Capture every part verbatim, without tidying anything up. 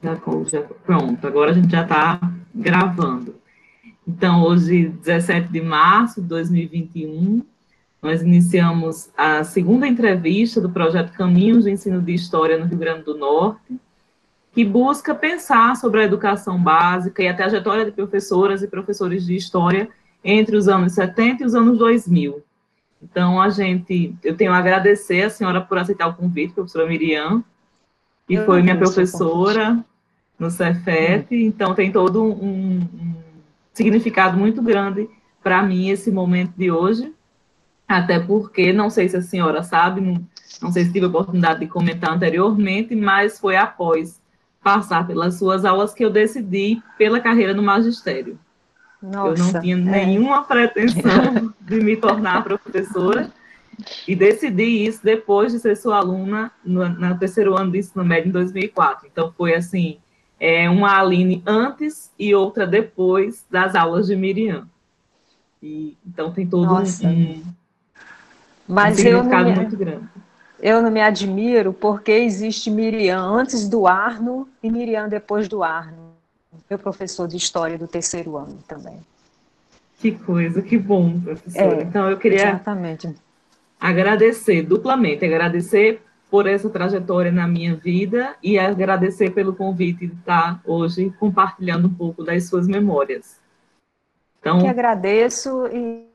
Já, já, pronto, agora a gente já está gravando. Então, hoje, dezessete de março de dois mil e vinte e um, nós iniciamos a segunda entrevista do projeto Caminhos do Ensino de História no Rio Grande do Norte, que busca pensar sobre a educação básica e a trajetória de professoras e professores de História entre os anos setenta e os anos dois mil. Então, a gente, eu tenho a agradecer a senhora por aceitar o convite, professora Miriam, que Eu foi minha agradeço o professora no Cefet, hum. Então tem todo um, um significado muito grande para mim esse momento de hoje, até porque, não sei se a senhora sabe, não, não sei se tive a oportunidade de comentar anteriormente, mas foi após passar pelas suas aulas que eu decidi pela carreira no magistério. Nossa, eu não tinha é. nenhuma pretensão de me tornar professora, e decidi isso depois de ser sua aluna no, no terceiro ano do ensino médio, em dois mil e quatro. Então, foi assim, é, uma Aline antes e outra depois das aulas de Miriam. E, então, tem todo Nossa. um, um, Mas um significado eu me, muito grande. Eu não me admiro porque existe Miriam antes do Arno e Miriam depois do Arno. Meu professor de História do terceiro ano também. Que coisa, que bom, professora. É, então, eu queria exatamente. agradecer duplamente, agradecer por essa trajetória na minha vida e agradecer pelo convite de estar hoje compartilhando um pouco das suas memórias. Então, que agradeço e,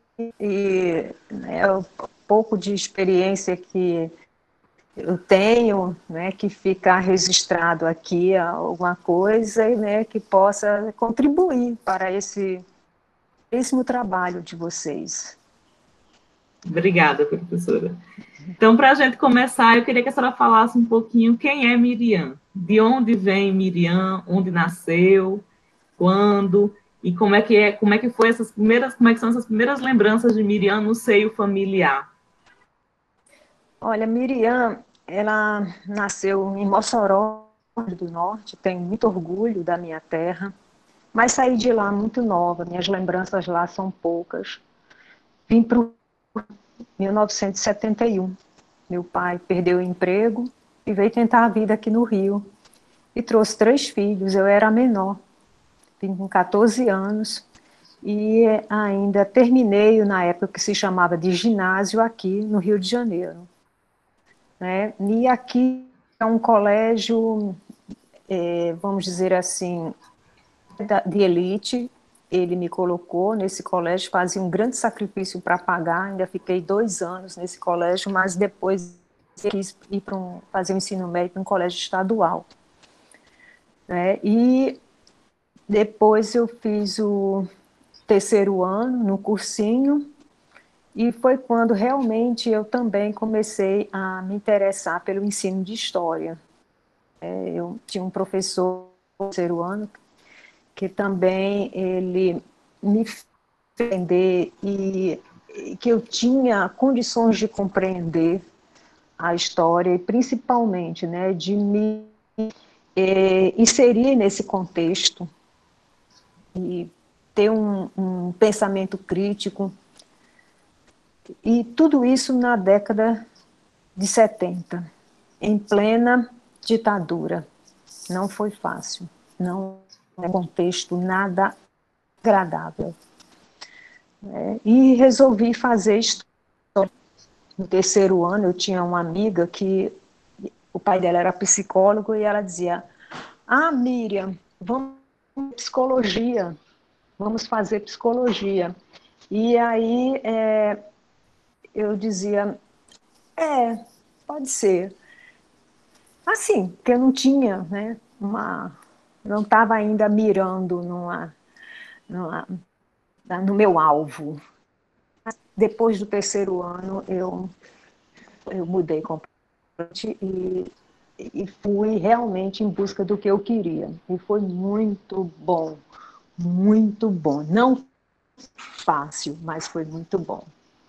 e né, o pouco de experiência que eu tenho, né, que ficar registrado aqui alguma coisa, né, que possa contribuir para esse belíssimo trabalho de vocês. Obrigada, professora. Então, para a gente começar, eu queria que a senhora falasse um pouquinho quem é Miriam, de onde vem Miriam, onde nasceu, quando, e como é que é, como é que foi essas primeiras, como é que são essas primeiras lembranças de Miriam no seio familiar? Olha, Miriam, ela nasceu em Mossoró do Norte, tenho muito orgulho da minha terra, mas saí de lá muito nova, minhas lembranças lá são poucas. Vim para mil novecentos e setenta e um. Meu pai perdeu o emprego e veio tentar a vida aqui no Rio. E trouxe três filhos, eu era a menor. Vim com quatorze anos e ainda terminei na época que se chamava de ginásio aqui no Rio de Janeiro. Né? E aqui é um colégio, é, vamos dizer assim, de elite. Ele me colocou nesse colégio, fazia um grande sacrifício para pagar, ainda fiquei dois anos nesse colégio, mas depois quis ir para um, fazer o ensino médio em um colégio estadual. Né? E depois eu fiz o terceiro ano no cursinho, e foi quando realmente eu também comecei a me interessar pelo ensino de história. É, eu tinha um professor no terceiro ano que também ele me fez entender e, e que eu tinha condições de compreender a história e principalmente, né, de me é, inserir nesse contexto e ter um, um pensamento crítico. E tudo isso na década de setenta, em plena ditadura. Não foi fácil, não é um contexto nada agradável. É, e resolvi fazer história. No terceiro ano, eu tinha uma amiga que o pai dela era psicólogo e ela dizia: ah, Miriam, vamos psicologia, vamos fazer psicologia. E aí é, eu dizia, é, pode ser. Assim, que eu não tinha, né, uma, não estava ainda mirando numa, numa, no meu alvo. Depois do terceiro ano, eu, eu mudei completamente e, e fui realmente em busca do que eu queria. E foi muito bom, muito bom. Não fácil, mas foi muito bom.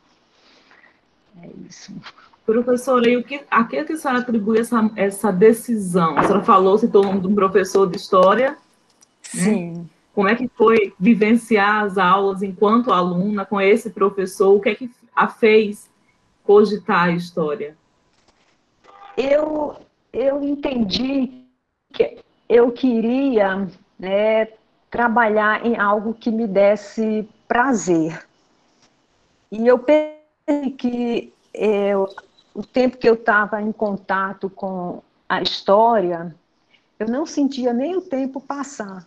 É isso. Professora, e o que, a que a senhora atribui essa, essa decisão? A senhora falou, citou o nome de um professor de história. Sim. Né? Como é que foi vivenciar as aulas enquanto aluna com esse professor? O que é que a fez cogitar a história? Eu, eu entendi que eu queria, né, trabalhar em algo que me desse prazer. E eu pensei que é, o tempo que eu estava em contato com a história, eu não sentia nem o tempo passar.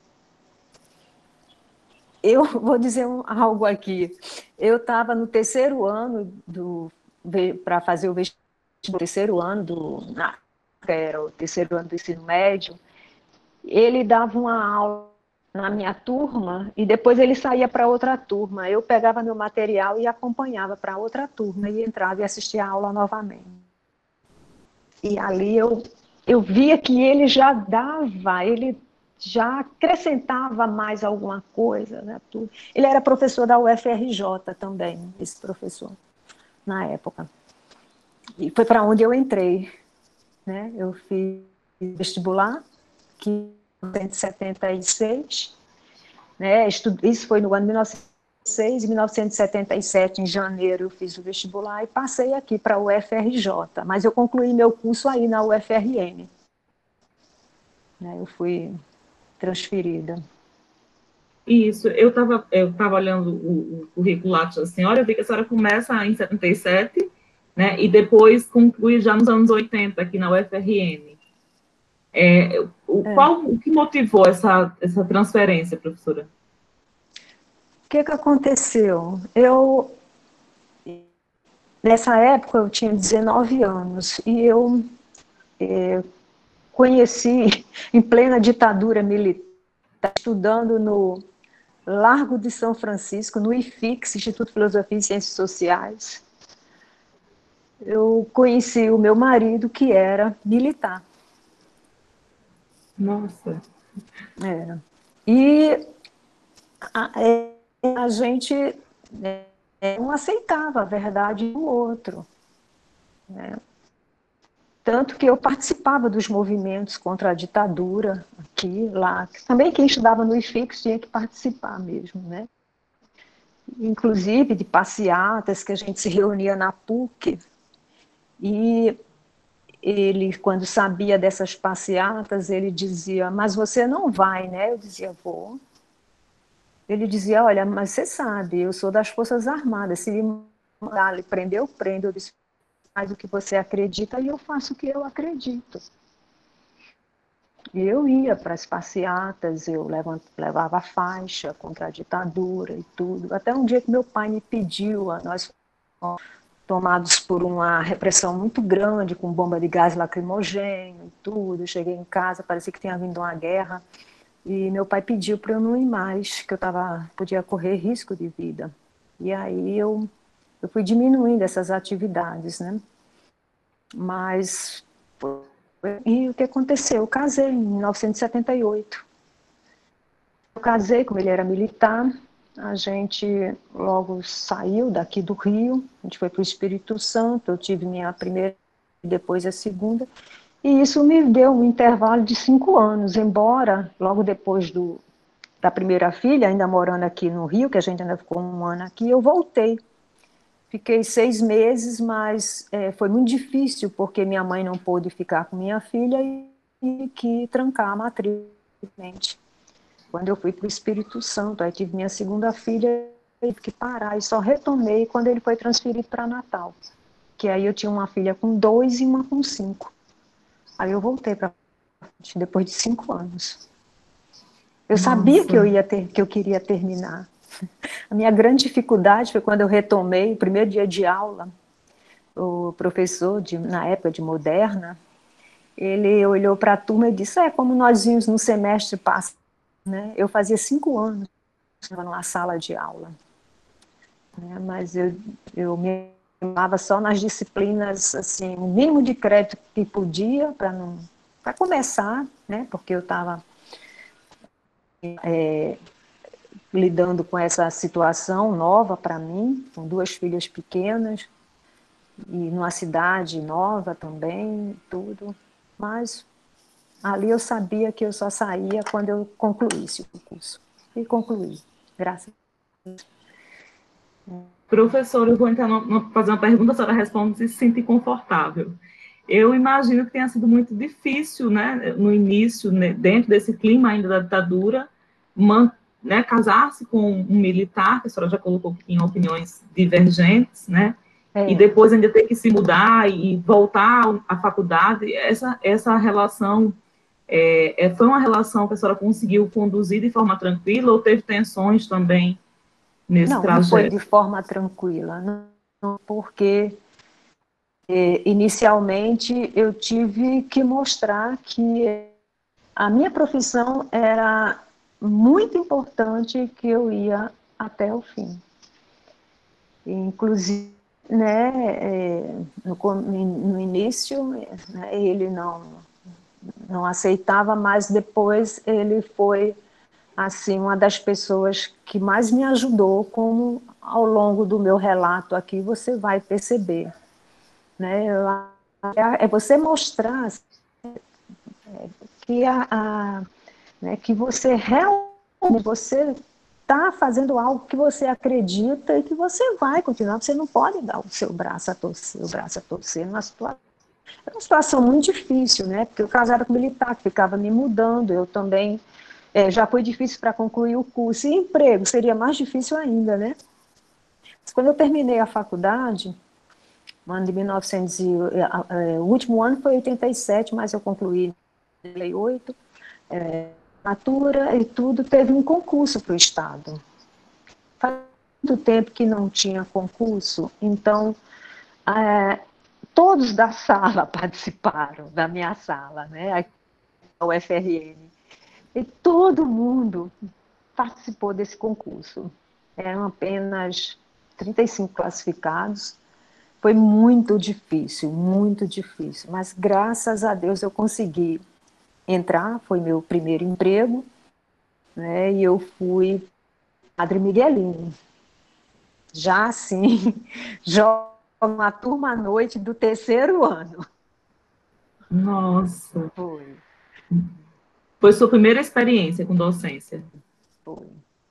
Eu vou dizer um, algo aqui. Eu estava no terceiro ano do para fazer o vestibular, terceiro ano do na, era o terceiro ano do ensino médio. Ele dava uma aula na minha turma e depois ele saía para outra turma. Eu pegava meu material e acompanhava para outra turma e entrava e assistia a aula novamente. E ali eu eu via que ele já dava, ele já acrescentava mais alguma coisa, né, tudo. Ele era professor da U F R J também, esse professor, na época. E foi para onde eu entrei, né? Eu fiz vestibular, que em mil novecentos e setenta e seis, né? Isso foi no ano de mil novecentos e seis, em mil novecentos e setenta e sete, em janeiro, eu fiz o vestibular e passei aqui para a U F R J, mas eu concluí meu curso aí na U F R N. Né? Eu fui transferida. Isso, eu estava eu tava olhando o, o currículo lá da senhora, eu vi que a senhora começa em setenta e sete, né, e depois conclui já nos anos oitenta, aqui na U F R N. É, o, É. qual, o que motivou essa, essa transferência, professora? O que, que aconteceu? Eu, nessa época, eu tinha dezenove anos e eu é, conheci, em plena ditadura militar, estudando no Largo de São Francisco, no I F I X, Instituto de Filosofia e Ciências Sociais. Eu conheci o meu marido, que era militar. Nossa. Era. E a, a gente né, não aceitava a verdade do outro. Né? Tanto que eu participava dos movimentos contra a ditadura, aqui, lá. Também quem estudava no I F I X tinha que participar mesmo, né? Inclusive de passeatas que a gente se reunia na P U C. E ele, quando sabia dessas passeatas, ele dizia, mas você não vai, né? Eu dizia, vou. Ele dizia, olha, mas você sabe, eu sou das Forças Armadas, se me mandar lhe prender, eu prendo. Eu disse, faz o que você acredita e eu faço o que eu acredito. E eu ia para as passeatas, eu levava faixa contra a ditadura e tudo. Até um dia que meu pai me pediu, nós fomos tomados por uma repressão muito grande, com bomba de gás lacrimogêneo e tudo. Eu cheguei em casa, parecia que tinha vindo uma guerra. E meu pai pediu para eu não ir mais, que eu tava, podia correr risco de vida. E aí eu, eu fui diminuindo essas atividades, né? Mas... E o que aconteceu? Eu casei em mil novecentos e setenta e oito. Eu casei, como ele era militar, a gente logo saiu daqui do Rio, a gente foi para o Espírito Santo, eu tive minha primeira e depois a segunda, e isso me deu um intervalo de cinco anos, embora logo depois do, da primeira filha, ainda morando aqui no Rio, que a gente ainda ficou um ano aqui, eu voltei. Fiquei seis meses, mas é, foi muito difícil, porque minha mãe não pôde ficar com minha filha e tive que trancar a matriz. Quando eu fui para o Espírito Santo, aí tive minha segunda filha, tive que parar e só retomei quando ele foi transferido para Natal. Que aí eu tinha uma filha com dois e uma com cinco. Aí eu voltei para depois de cinco anos. Eu Nossa. sabia que eu ia ter, que eu queria terminar. A minha grande dificuldade foi quando eu retomei o primeiro dia de aula. O professor, de, na época de moderna, ele olhou para a turma e disse, é como nós vimos no semestre passado, né? Eu fazia cinco anos que estava numa sala de aula, né? Mas eu, eu me formava só nas disciplinas, assim, o mínimo de crédito que podia para não, para começar, né? Porque eu estava é, lidando com essa situação nova para mim, com duas filhas pequenas, e numa cidade nova também, tudo. Mas ali eu sabia que eu só saía quando eu concluísse o curso. E concluí, graças a Deus. Professora, eu vou entrar no, no, fazer uma pergunta, a senhora responde se se sente confortável. Eu imagino que tenha sido muito difícil, né, no início, né, dentro desse clima ainda da ditadura, man, né, casar-se com um militar, que a senhora já colocou em opiniões divergentes, né, e É. depois ainda ter que se mudar e voltar à faculdade. Essa, essa relação, é, foi uma relação que a senhora conseguiu conduzir de forma tranquila ou teve tensões também nesse Não, não foi de trajeto? forma tranquila, não, porque inicialmente eu tive que mostrar que a minha profissão era muito importante, que eu ia até o fim. Inclusive, né, é, no, no início, né, ele não, não aceitava, mas depois ele foi assim uma das pessoas que mais me ajudou, como ao longo do meu relato aqui você vai perceber. Né? É você mostrar que, a, a, né, que você realmente você está fazendo algo que você acredita e que você vai continuar. Você não pode dar o seu braço a torcer, o braço a torcer numa situação. É uma situação muito difícil, né? Porque eu casava com militar, que ficava me mudando, eu também é, já foi difícil para concluir o curso. E emprego seria mais difícil ainda, né? Mas quando eu terminei a faculdade, no ano de mil e novecentos, o último ano foi oitenta e sete, mas eu concluí em oitenta e oito, é, natura e tudo, teve um concurso para o Estado. Faz muito tempo que não tinha concurso, então é, todos da sala participaram, da minha sala, né, aqui na U F R N, e todo mundo participou desse concurso. Eram apenas trinta e cinco classificados. Foi muito difícil, muito difícil, mas graças a Deus eu consegui entrar, foi meu primeiro emprego, né, e eu fui Padre Miguelino. Já assim, jogo uma turma à noite do terceiro ano. Nossa, Foi, foi sua primeira experiência com docência? foi.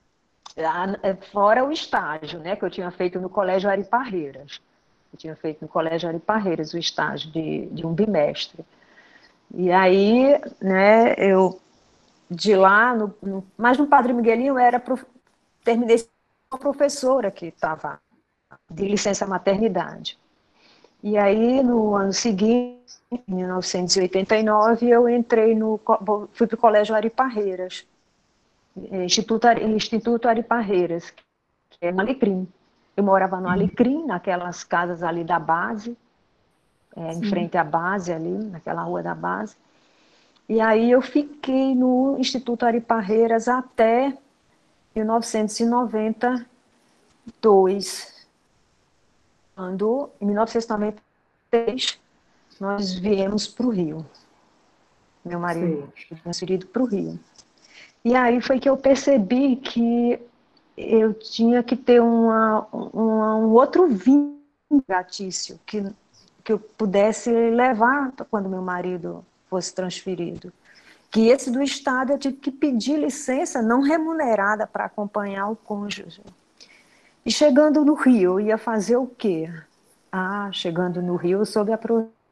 Fora o estágio, né, que eu tinha feito no Colégio Ari Parreiras. Eu tinha feito no Colégio Ari Parreiras o estágio de, de um bimestre. E aí, né, eu de lá, no, no, mas no Padre Miguelinho eu era prof, terminei com uma professora que estava de licença maternidade. E aí, no ano seguinte, em mil novecentos e oitenta e nove, eu entrei no, fui para o Colégio Ari Parreiras, Instituto, Instituto Ari Parreiras, que é no Alecrim. Eu morava no Alecrim, naquelas casas ali da base, é, em frente à base ali, naquela rua da base. E aí eu fiquei no Instituto Ari Parreiras até mil novecentos e noventa e dois, quando, em mil novecentos e noventa e três, nós viemos para o Rio. Meu marido foi transferido para o Rio. E aí foi que eu percebi que eu tinha que ter uma, uma, um outro vínculo gatício que, que eu pudesse levar quando meu marido fosse transferido. Que esse do Estado eu tive que pedir licença não remunerada para acompanhar o cônjuge. E chegando no Rio, eu ia fazer o quê? Ah, chegando no Rio, eu soube a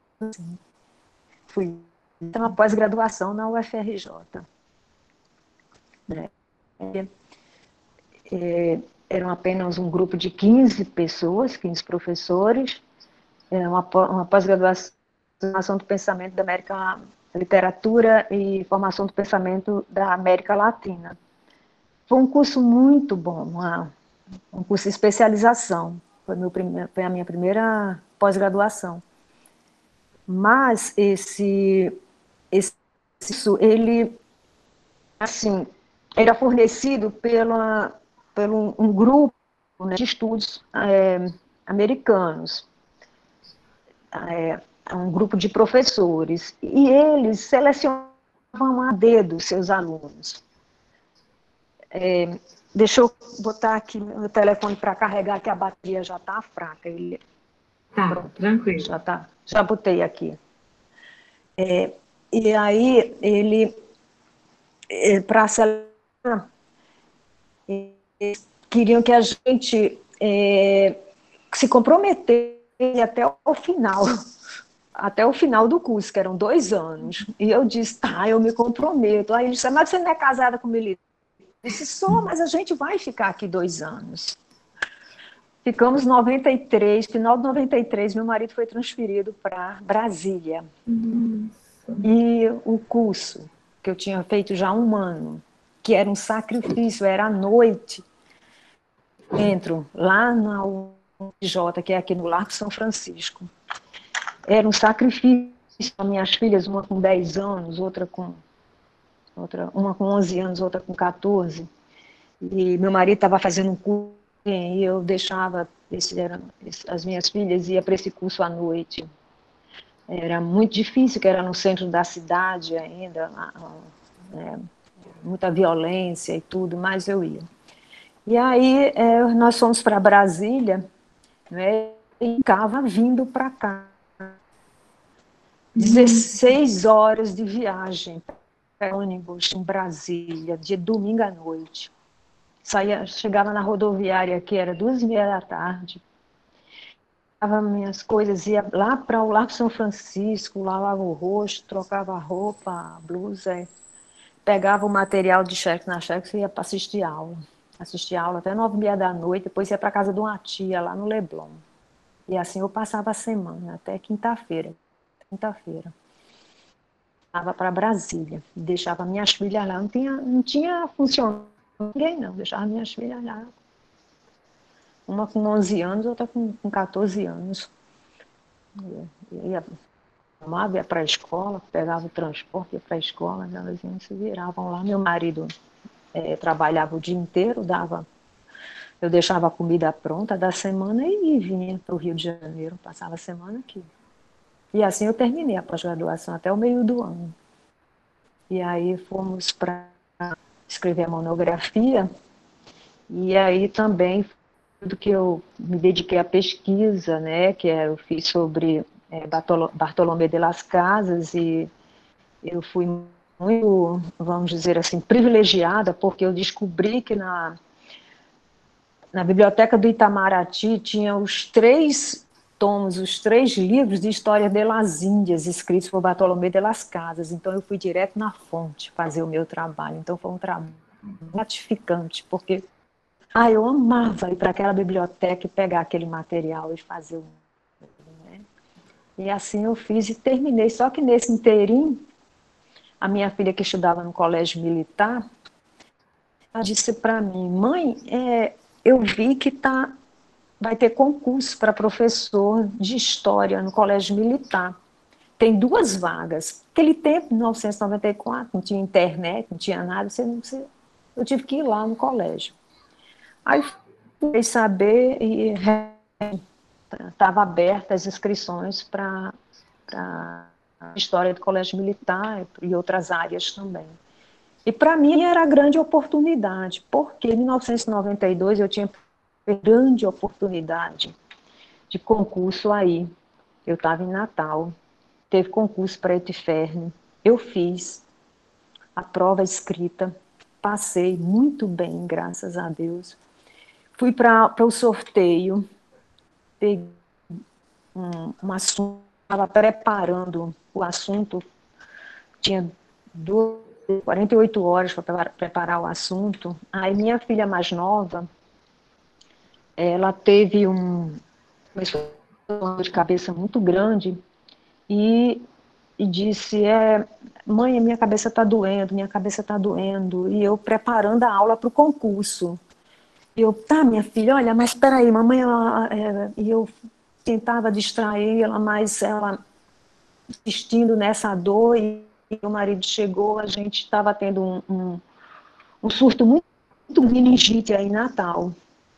fui então, uma pós-graduação na U F R J. Né? É, é, eram apenas um grupo de quinze pessoas, quinze professores, é uma, uma pós-graduação do pensamento da América, literatura e formação do pensamento da América Latina. Foi um curso muito bom, uma, um curso de especialização, foi, meu primeiro, foi a minha primeira pós-graduação. Mas esse, esse ele, assim, era fornecido pela, pelo um grupo, né, de estudos é, americanos, é, um grupo de professores, e eles selecionavam a dedo seus alunos. É, deixa eu botar aqui o telefone para carregar, que a bateria já está fraca. Ele, tá, pronto, tranquilo. Já, tá, já botei aqui. É, e aí, ele, é, para selecionar, eles queriam que a gente é, se comprometesse até o final até o final do curso, que eram dois anos. E eu disse, tá, eu me comprometo. Aí ele disse, mas você não é casada com militar? Eu disse, sou, mas a gente vai ficar aqui dois anos. Ficamos em noventa e três, final de noventa e três, meu marido foi transferido para Brasília. Nossa. E o curso, que eu tinha feito já há um ano, que era um sacrifício, era à noite, entro lá na U F J, que é aqui no Largo São Francisco. Era um sacrifício para minhas filhas, uma com dez anos, outra com, outra, uma com onze anos, outra com quatorze. E meu marido estava fazendo um curso e eu deixava, esse, era, as minhas filhas iam para esse curso à noite. Era muito difícil, que era no centro da cidade ainda, é, muita violência e tudo, mas eu ia. E aí é, nós fomos para Brasília, né, e ficava vindo para cá. dezesseis horas de viagem, ônibus em Brasília, de domingo à noite. Saía, chegava na rodoviária, que era duas e meia da tarde, pegava minhas coisas, ia lá para o Largo São Francisco, lavava o rosto, trocava a roupa, a blusa, pegava o material de xerox na xerox e ia para assistir aula. Assistir aula até nove e meia da noite, depois ia para casa de uma tia lá no Leblon. E assim eu passava a semana, até quinta-feira. Quinta-feira. Estava para Brasília, deixava minhas filhas lá, não tinha, não tinha funcionário, ninguém não, deixava minhas filhas lá. Uma com onze anos, outra com, com quatorze anos. Ia, ia, ia para a escola, pegava o transporte, ia para a escola, elas iam, se viravam lá. Meu marido é, trabalhava o dia inteiro, dava, eu deixava a comida pronta da semana e vinha para o Rio de Janeiro, passava a semana aqui. E assim eu terminei a pós-graduação até o meio do ano. E aí fomos para escrever a monografia, e aí também do que eu me dediquei à pesquisa, né, que eu fiz sobre é, Bartolomé de las Casas, e eu fui muito, vamos dizer assim, privilegiada, porque eu descobri que na, na biblioteca do Itamaraty tinha os três tomos, os três livros de história de las Índias, escritos por Bartolomé de las Casas. Então eu fui direto na fonte fazer o meu trabalho. Então foi um trabalho gratificante, porque ah, eu amava ir para aquela biblioteca e pegar aquele material e fazer o... Né? E assim eu fiz e terminei. Só que nesse inteirinho, a minha filha que estudava no colégio militar, ela disse para mim, mãe, é, eu vi que tá, vai ter concurso para professor de história no colégio militar. Tem duas vagas. Naquele tempo, em mil novecentos e noventa e quatro, não tinha internet, não tinha nada, você, você, eu tive que ir lá no colégio. Aí fui saber e estava aberta as inscrições para a história do colégio militar e outras áreas também. E para mim era a grande oportunidade, porque em mil novecentos e noventa e dois eu tinha grande oportunidade de concurso aí. Eu estava em Natal, teve concurso para Etiferne, eu fiz a prova escrita, passei muito bem, graças a Deus. Fui para o sorteio, peguei um, um assunto, estava preparando o assunto, tinha duas, quarenta e oito horas para preparar o assunto. Aí minha filha mais nova, ela teve um, uma dor de cabeça muito grande e, e disse, é, mãe, minha cabeça está doendo, minha cabeça está doendo, e eu preparando a aula para o concurso. E eu, tá, minha filha, olha, mas espera aí, mamãe, ela, é, e eu tentava distraí-la, mas ela insistindo nessa dor, e o marido chegou, a gente estava tendo um, um, um surto muito, muito meningite aí em Natal.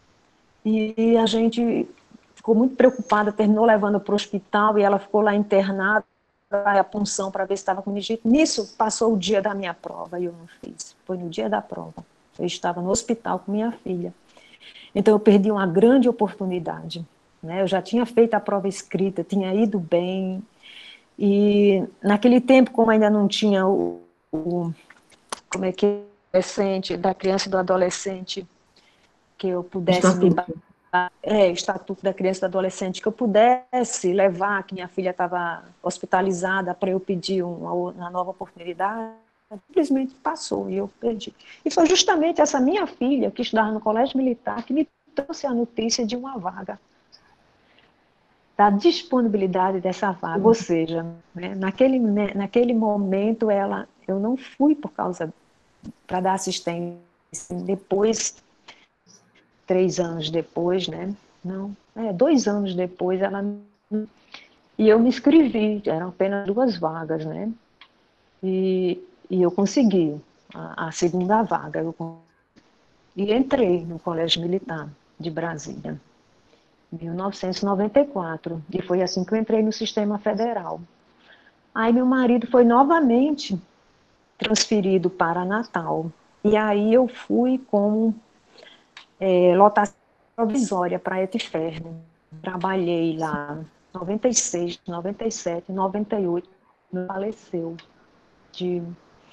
E a gente ficou muito preocupada, terminou levando para o hospital, e ela ficou lá internada, a punção para ver se estava com meningite. Nisso, passou o dia da minha prova, e eu não fiz. Foi no dia da prova. Eu estava no hospital com minha filha. Então, eu perdi uma grande oportunidade. Né? Eu já tinha feito a prova escrita, tinha ido bem. E, naquele tempo, como ainda não tinha o... o como é que é? Da criança e do adolescente, que eu pudesse me Estatuto. é, Estatuto da Criança e do Adolescente, que eu pudesse levar, que minha filha estava hospitalizada, para eu pedir uma, uma nova oportunidade, simplesmente passou e eu perdi. E foi justamente essa minha filha, que estudava no Colégio Militar, que me trouxe a notícia de uma vaga, da disponibilidade dessa vaga. Ou seja, né, naquele, né, naquele momento, ela, eu não fui por causa, para dar assistência, depois, três anos depois, né, não, é, dois anos depois, ela, e eu me inscrevi, eram apenas duas vagas, né, e, e eu consegui a, a segunda vaga, eu, e entrei no Colégio Militar de Brasília, em mil novecentos e noventa e quatro, e foi assim que eu entrei no sistema federal. Aí meu marido foi novamente transferido para Natal, e aí eu fui com é, lotação provisória para Etiferne. Trabalhei lá noventa e seis, noventa e sete, noventa e oito, faleceu de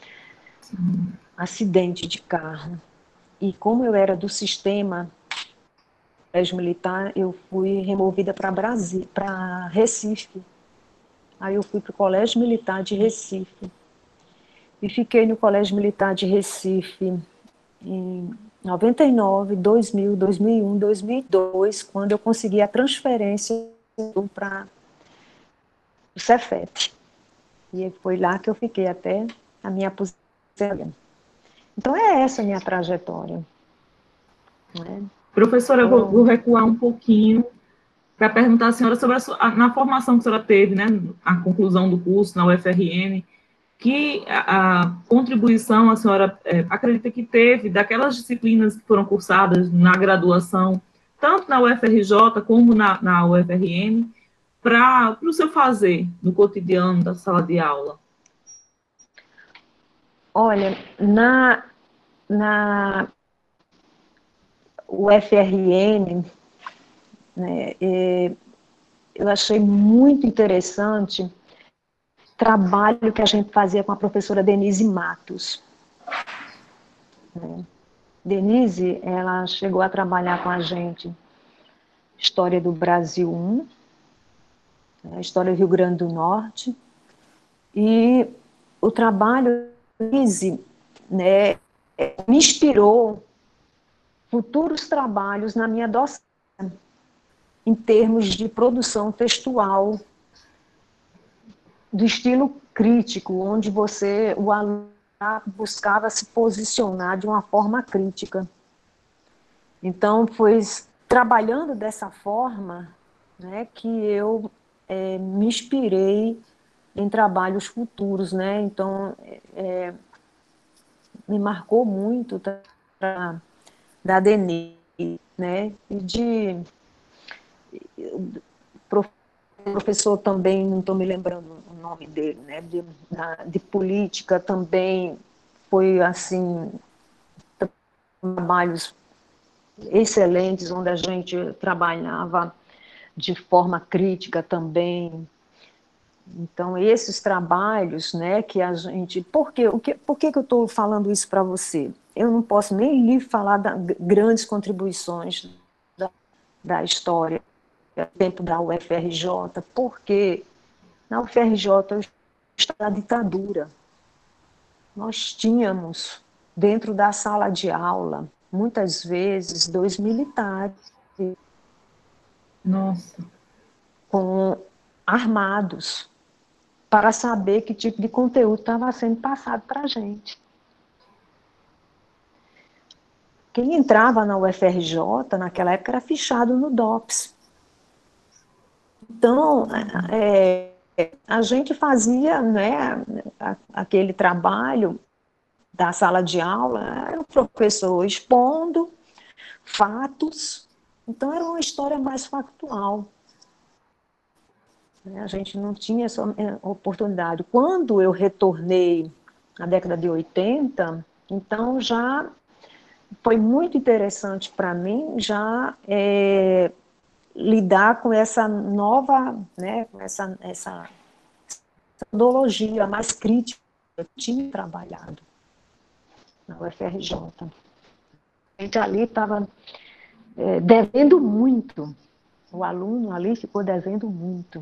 acidente de carro. E como eu era do sistema colégio militar, eu fui removida para Brasília, para Recife. Aí eu fui para o Colégio Militar de Recife. E fiquei no Colégio Militar de Recife em noventa e nove, dois mil, dois mil e um, dois mil e dois, quando eu consegui a transferência para o Cefet. E foi lá que eu fiquei até a minha aposentadoria. Então é essa a minha trajetória. Né? Professora, eu vou, Foram... vou recuar um pouquinho para perguntar à senhora sobre a, sua, a, na formação que a senhora teve, né, a conclusão do curso na U F R N, que a, a contribuição a senhora é, acredita que teve daquelas disciplinas que foram cursadas na graduação, tanto na U F R J como na, na U F R N, para o seu fazer no cotidiano da sala de aula? Olha, na, na U F R N, né, é, eu achei muito interessante o trabalho que a gente fazia com a professora Denise Matos. Né? Denise, ela chegou a trabalhar com a gente História do Brasil um, né, História do Rio Grande do Norte, e o trabalho da Denise, né, me inspirou futuros trabalhos na minha docência, em termos de produção textual, do estilo crítico, onde você, o aluno buscava se posicionar de uma forma crítica. Então, foi trabalhando dessa forma, né, que eu é, me inspirei em trabalhos futuros, né? Então, é, me marcou muito da, da Denise, né? E de professor também, não estou me lembrando o nome dele, né? De, de política também foi assim, trabalhos excelentes, onde a gente trabalhava de forma crítica também. Então, esses trabalhos, né, que a gente... Por, quê? O que, por que, que eu estou falando isso para você? Eu não posso nem lhe falar das grandes contribuições da, da história, dentro da U F R J, porque na U F R J eu estava na ditadura. Nós tínhamos, dentro da sala de aula, muitas vezes, dois militares. Nossa. Com, armados, para saber que tipo de conteúdo estava sendo passado para a gente. Quem entrava na U F R J, naquela época, era fichado no DOPS. Então, é, a gente fazia, né, aquele trabalho da sala de aula, era o professor expondo fatos, então era uma história mais factual. A gente não tinha essa oportunidade. Quando eu retornei na década de oitenta, então já foi muito interessante para mim já é, lidar com essa nova, né, com essa, essa metodologia mais crítica que eu tinha trabalhado na U F R J. A gente ali estava é, devendo muito. O aluno ali ficou devendo muito.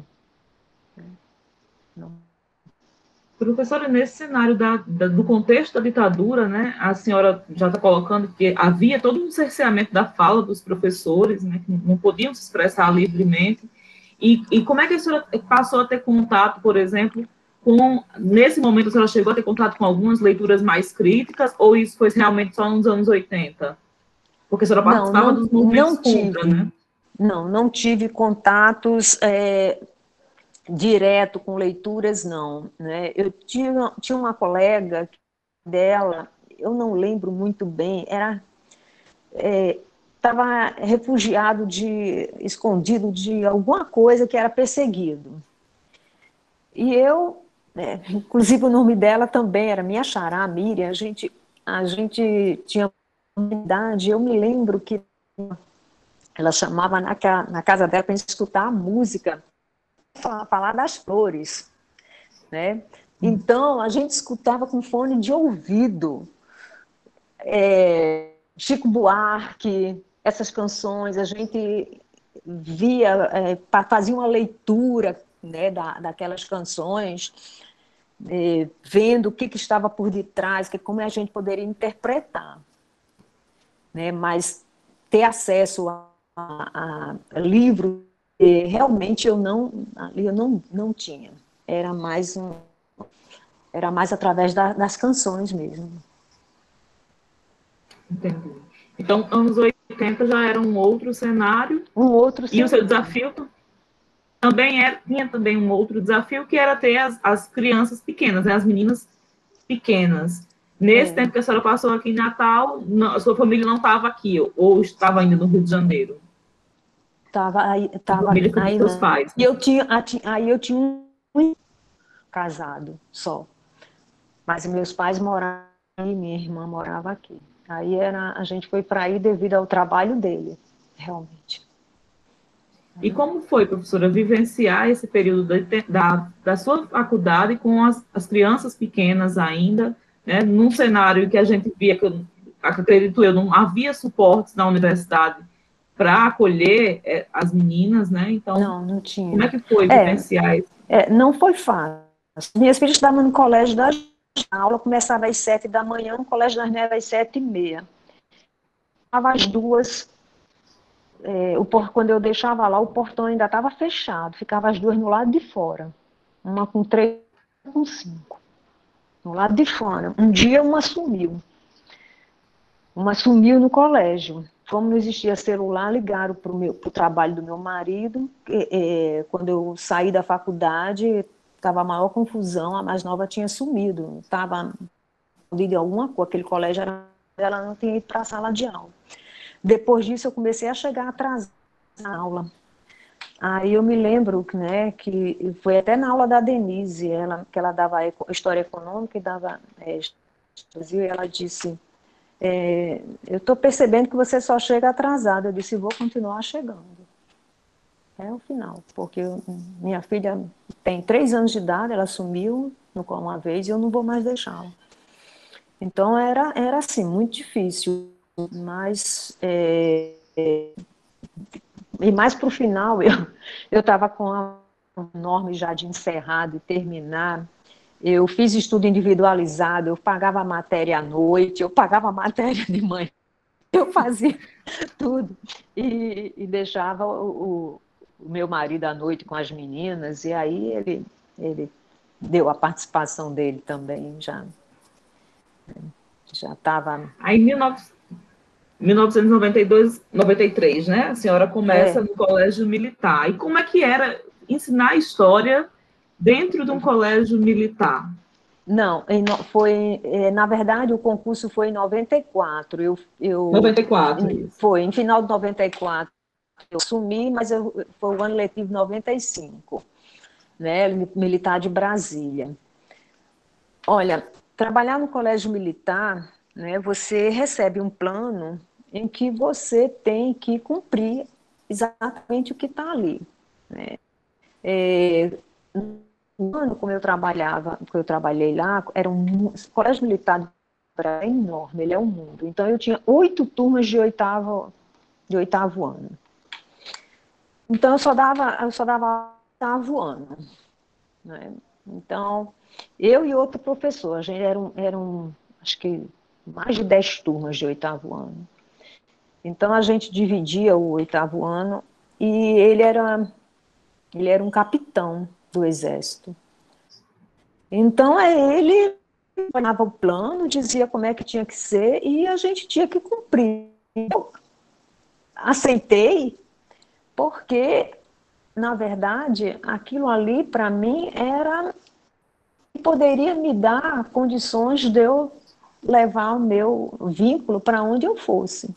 Não. Professora, nesse cenário da, da, do contexto da ditadura, né, a senhora já está colocando que havia todo um cerceamento da fala dos professores, né, que não podiam se expressar livremente. E, e como é que a senhora passou a ter contato, por exemplo, com, nesse momento a senhora chegou a ter contato com algumas leituras mais críticas, ou isso foi realmente só nos anos oitenta? Porque a senhora Não, participava não, dos movimentos não contra, tive. né? Não, não tive contatos é, direto com leituras, não. Né? Eu tinha, tinha uma colega dela, eu não lembro muito bem, era estava é, refugiado de escondido de alguma coisa que era perseguido. E eu, né, inclusive o nome dela também era minha xará, Miriam, a gente, a gente tinha uma idade, eu me lembro que ela chamava na, na casa dela para a gente escutar a música, falar, falar das flores, né? Então, a gente escutava com fone de ouvido, é, Chico Buarque, essas canções, a gente via, é, fazia uma leitura, né, da, daquelas canções, é, vendo o que, que estava por detrás, que, como a gente poderia interpretar. Né? Mas ter acesso a, a, a livro, é, realmente eu não, eu não, não tinha. Era mais, um, era mais através da, das canções mesmo. Entendi. Então, anos oitenta já era um outro cenário. Um outro E o seu cenário. desafio também era, tinha também um outro desafio, que era ter as, as crianças pequenas, né, as meninas pequenas. Nesse É. tempo que a senhora passou aqui em Natal, não, a sua família não estava aqui, ou estava ainda no Rio de Janeiro? Estava aí, A tava família dos aí seus não. pais. E eu tinha, aí eu tinha um casado só. Mas meus pais moravam aí, minha irmã morava aqui. Aí era, a gente foi para aí devido ao trabalho dele, realmente. E como foi, professora, vivenciar esse período da, da, da sua faculdade com as, as crianças pequenas ainda, né, num cenário que a gente via, que eu, acredito eu, não havia suportes na universidade para acolher é, as meninas, né? Então, Não, não como é tinha. que foi É, vivenciar isso? é, não foi fácil. Minhas filhas estavam no colégio da a aula começava às sete da manhã, no colégio das neves às sete e meia. Estava as duas, é, o, quando eu deixava lá, o portão ainda estava fechado, ficava as duas no lado de fora. Uma com três, com cinco. No lado de fora. Um dia uma sumiu. Uma sumiu no colégio. Como não existia celular, ligaram para o trabalho do meu marido. E, e, quando eu saí da faculdade, estava a maior confusão, a mais nova tinha sumido. Estava de alguma coisa, aquele colégio era, ela não tinha ido para a sala de aula. Depois disso, eu comecei a chegar atrasada na aula. Aí eu me lembro, né, que foi até na aula da Denise, ela, que ela dava história econômica e dava é, e ela disse, é, eu estou percebendo que você só chega atrasada. Eu disse, vou continuar chegando. É o final, porque eu, minha filha tem três anos de idade, ela sumiu uma vez e eu não vou mais deixá-la. Então era, era assim, muito difícil, mas é, é, e mais para o final eu eu estava com a norma já de encerrar, de terminar. Eu fiz estudo individualizado, eu pagava a matéria à noite, eu pagava a matéria de manhã, eu fazia tudo. E, e deixava o, o meu marido à noite com as meninas, e aí ele, ele deu a participação dele também, já já estava... Aí, em mil novecentos e noventa e dois, noventa e três, né? A senhora começa É, no colégio militar. E como é que era ensinar história dentro de um colégio militar? não, foi, na verdade, o concurso foi em noventa e quatro. Eu, eu, noventa e quatro, isso. foi, em final de noventa e quatro, eu assumi, mas eu, foi o ano letivo noventa e cinco, né, militar de Brasília. Olha, trabalhar no colégio militar, né, você recebe um plano em que você tem que cumprir exatamente o que está ali, né? É, no ano como eu trabalhava, que eu trabalhei lá, era um o colégio militar é enorme, ele é um mundo. Então eu tinha oito turmas de oitavo, de oitavo ano. Então, eu só dava, eu só dava oitavo ano, né? Então, eu e outro professor, a gente eram, eram, acho que, mais de dez turmas de oitavo ano. Então, a gente dividia o oitavo ano e ele era, ele era um capitão do Exército. Então, é ele olhava o plano, dizia como é que tinha que ser e a gente tinha que cumprir. Eu aceitei porque, na verdade, aquilo ali, para mim, era poderia me dar condições de eu levar o meu vínculo para onde eu fosse.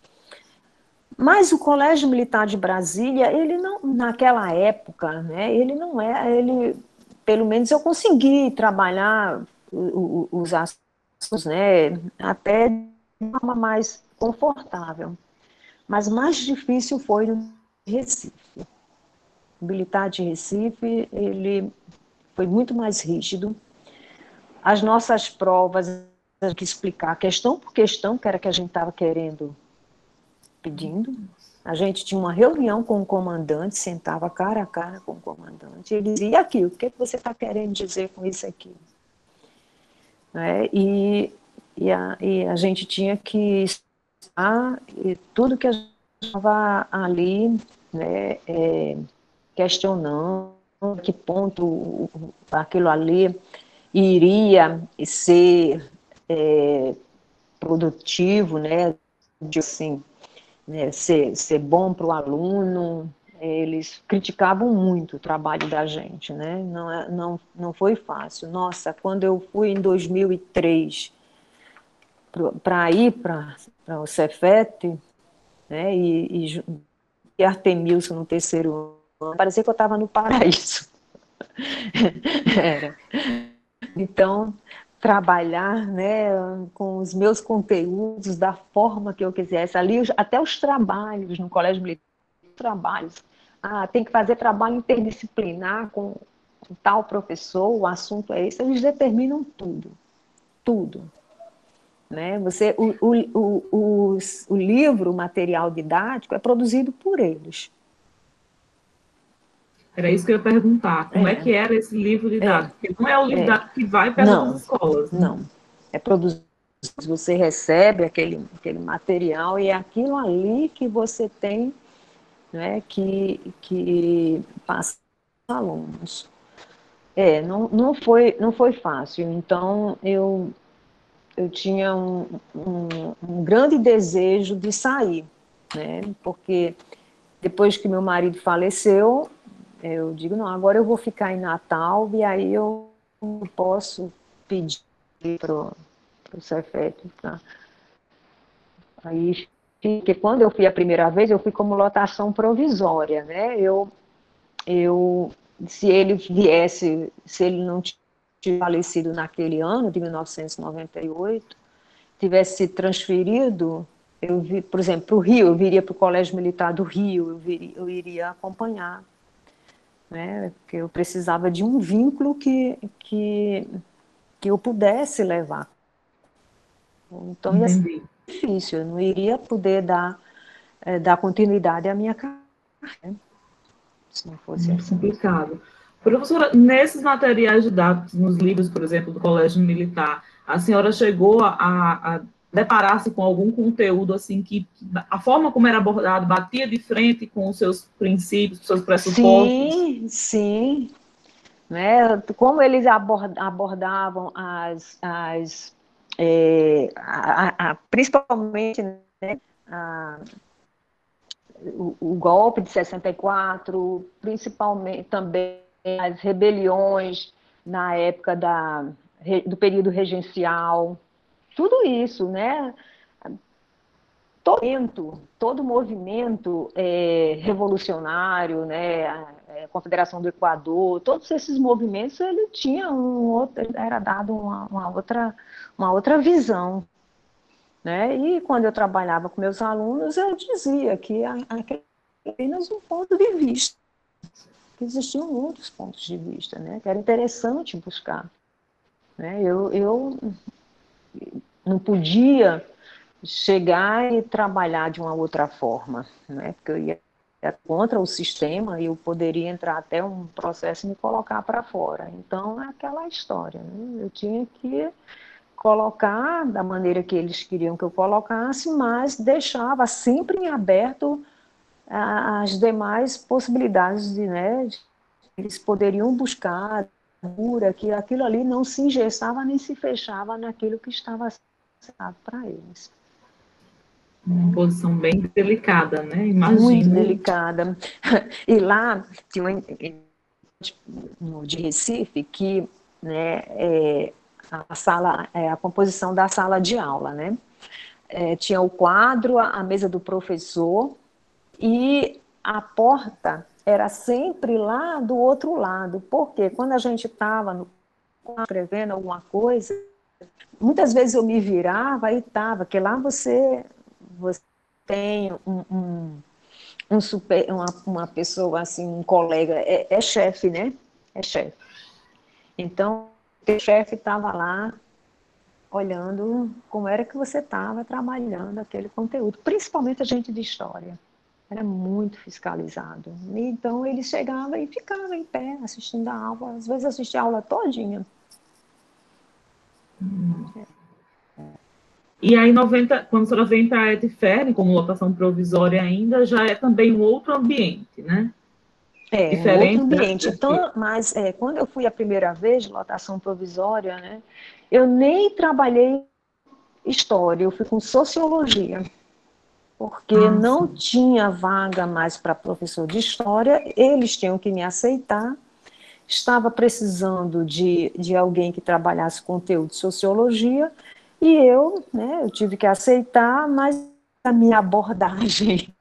Mas o Colégio Militar de Brasília, ele não, naquela época, né, ele não é, ele, pelo menos eu consegui trabalhar os assuntos, né, até de forma mais confortável. Mas mais difícil foi no Recife. O Militar de Recife, ele foi muito mais rígido. As nossas provas, tinha que explicar questão por questão, que era que a gente estava querendo, pedindo. A gente tinha uma reunião com o comandante, sentava cara a cara com o comandante, e ele dizia, e aqui, o que, é que você está querendo dizer com isso aqui? É, e, e, a, e a gente tinha que explicar e tudo que a gente estava ali, né, é, questionando, que ponto aquilo ali iria ser é, produtivo, né, de, assim, né, ser, ser bom para o aluno. Eles criticavam muito o trabalho da gente, né? Não, é, não, não foi fácil. Nossa, quando eu fui em dois mil e três para ir para o Cefet, né, e, e, e Artemilson no terceiro ano, parecia que eu estava no paraíso. Era. Então, trabalhar, né, com os meus conteúdos da forma que eu quisesse. Ali, até os trabalhos no Colégio Militar, trabalhos. Ah, tem que fazer trabalho interdisciplinar com tal professor, o assunto é esse, eles determinam tudo, tudo. Né? Você, o, o, o, o, o livro, o material didático, é produzido por eles. Era isso que eu ia perguntar. Como é, É, que era esse livro é, didático? Porque não é o livro é. didático que vai para as outras Não, escolas. Né? não. É produzido, você recebe aquele, aquele material e é aquilo ali que você tem, né, que, que passa aos alunos. É, não, não, foi, não foi fácil. Então, eu, eu tinha um, um, um grande desejo de sair, né? Porque depois que meu marido faleceu, eu digo, não, agora eu vou ficar em Natal e aí eu posso pedir para o Cefet. Tá? Aí, porque quando eu fui a primeira vez, eu fui como lotação provisória, né? Eu, eu, se ele viesse, se ele não tivesse falecido naquele ano, de mil novecentos e noventa e oito, tivesse se transferido, eu vi, por exemplo, para o Rio, eu viria para o Colégio Militar do Rio, eu, viria, eu iria acompanhar, né? Porque eu precisava de um vínculo que, que, que eu pudesse levar. Então ia ser Entendi. difícil, eu não iria poder dar, é, dar continuidade à minha carreira, se não fosse Muito assim. complicado. Professora, nesses materiais didáticos, nos livros, por exemplo, do Colégio Militar, a senhora chegou a, a deparar-se com algum conteúdo assim que a forma como era abordado batia de frente com os seus princípios, os seus pressupostos? Sim, sim. Né? Como eles abordavam as, as é, a, a, principalmente, né, a, o, o golpe de sessenta e quatro, principalmente também as rebeliões na época da, do período regencial, tudo isso, né? Todo, todo movimento é, revolucionário, né, a, a Confederação do Equador, todos esses movimentos, ele tinha um outro, era dado uma, uma outra, uma outra visão, né? E quando eu trabalhava com meus alunos, eu dizia que aquele era apenas um ponto de vista, que existiam outros pontos de vista, né? Que era interessante buscar, né? Eu, eu não podia chegar e trabalhar de uma outra forma, né? Porque eu ia contra o sistema e eu poderia entrar até um processo e me colocar para fora. Então, é aquela história, né? Eu tinha que colocar da maneira que eles queriam que eu colocasse, mas deixava sempre em aberto as demais possibilidades de, né, de, eles poderiam buscar cura, que aquilo ali não se engessava nem se fechava naquilo que estava certo para eles. Uma posição bem delicada, né? Muito Imagino. delicada. E lá tinha uma, no de Recife que, né, é, a sala, é, a composição da sala de aula, né? É, tinha o quadro, a mesa do professor e a porta era sempre lá do outro lado, porque quando a gente estava escrevendo alguma coisa, muitas vezes eu me virava e estava, que lá você, você tem um, um, um super, uma, uma pessoa assim, um colega, é, é chefe, né? É chefe. Então, o chefe estava lá olhando como era que você estava trabalhando aquele conteúdo, principalmente a gente de história. Era muito fiscalizado. Então, ele chegava e ficava em pé, assistindo a aula, às vezes assistia a aula todinha. Hum. E aí, noventa, quando a senhora vem para a Etiferne, como lotação provisória ainda, já é também um outro ambiente, né? É, um outro Diferente da... ambiente. Então, mas é, quando eu fui a primeira vez de lotação provisória, né, eu nem trabalhei história, eu fui com sociologia, porque Ah, não sim. tinha vaga mais para professor de história, eles tinham que me aceitar, estava precisando de, de alguém que trabalhasse conteúdo de sociologia, e eu, né, eu tive que aceitar, mas a minha abordagem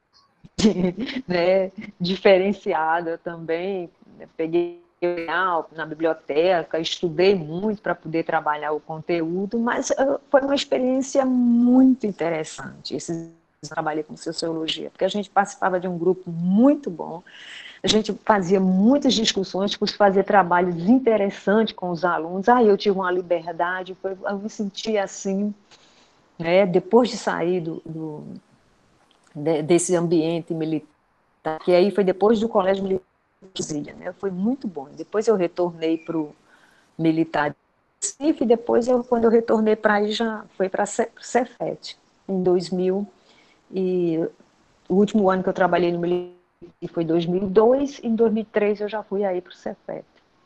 né, diferenciada também, peguei na biblioteca, estudei muito para poder trabalhar o conteúdo, mas foi uma experiência muito interessante, esse trabalhei com sociologia, porque a gente participava de um grupo muito bom, a gente fazia muitas discussões, por fazer trabalhos interessantes com os alunos, aí eu tive uma liberdade, eu me sentia assim, né, depois de sair do, do, desse ambiente militar, que aí foi depois do Colégio Militar de Brasília, né? Foi muito bom. Depois eu retornei para o Militar de Recife, e depois, eu, quando eu retornei para aí, já foi para o Cefet, em dois mil, e o último ano que eu trabalhei no Militar foi dois mil e dois, e em dois mil e três eu já fui aí para o Cefet.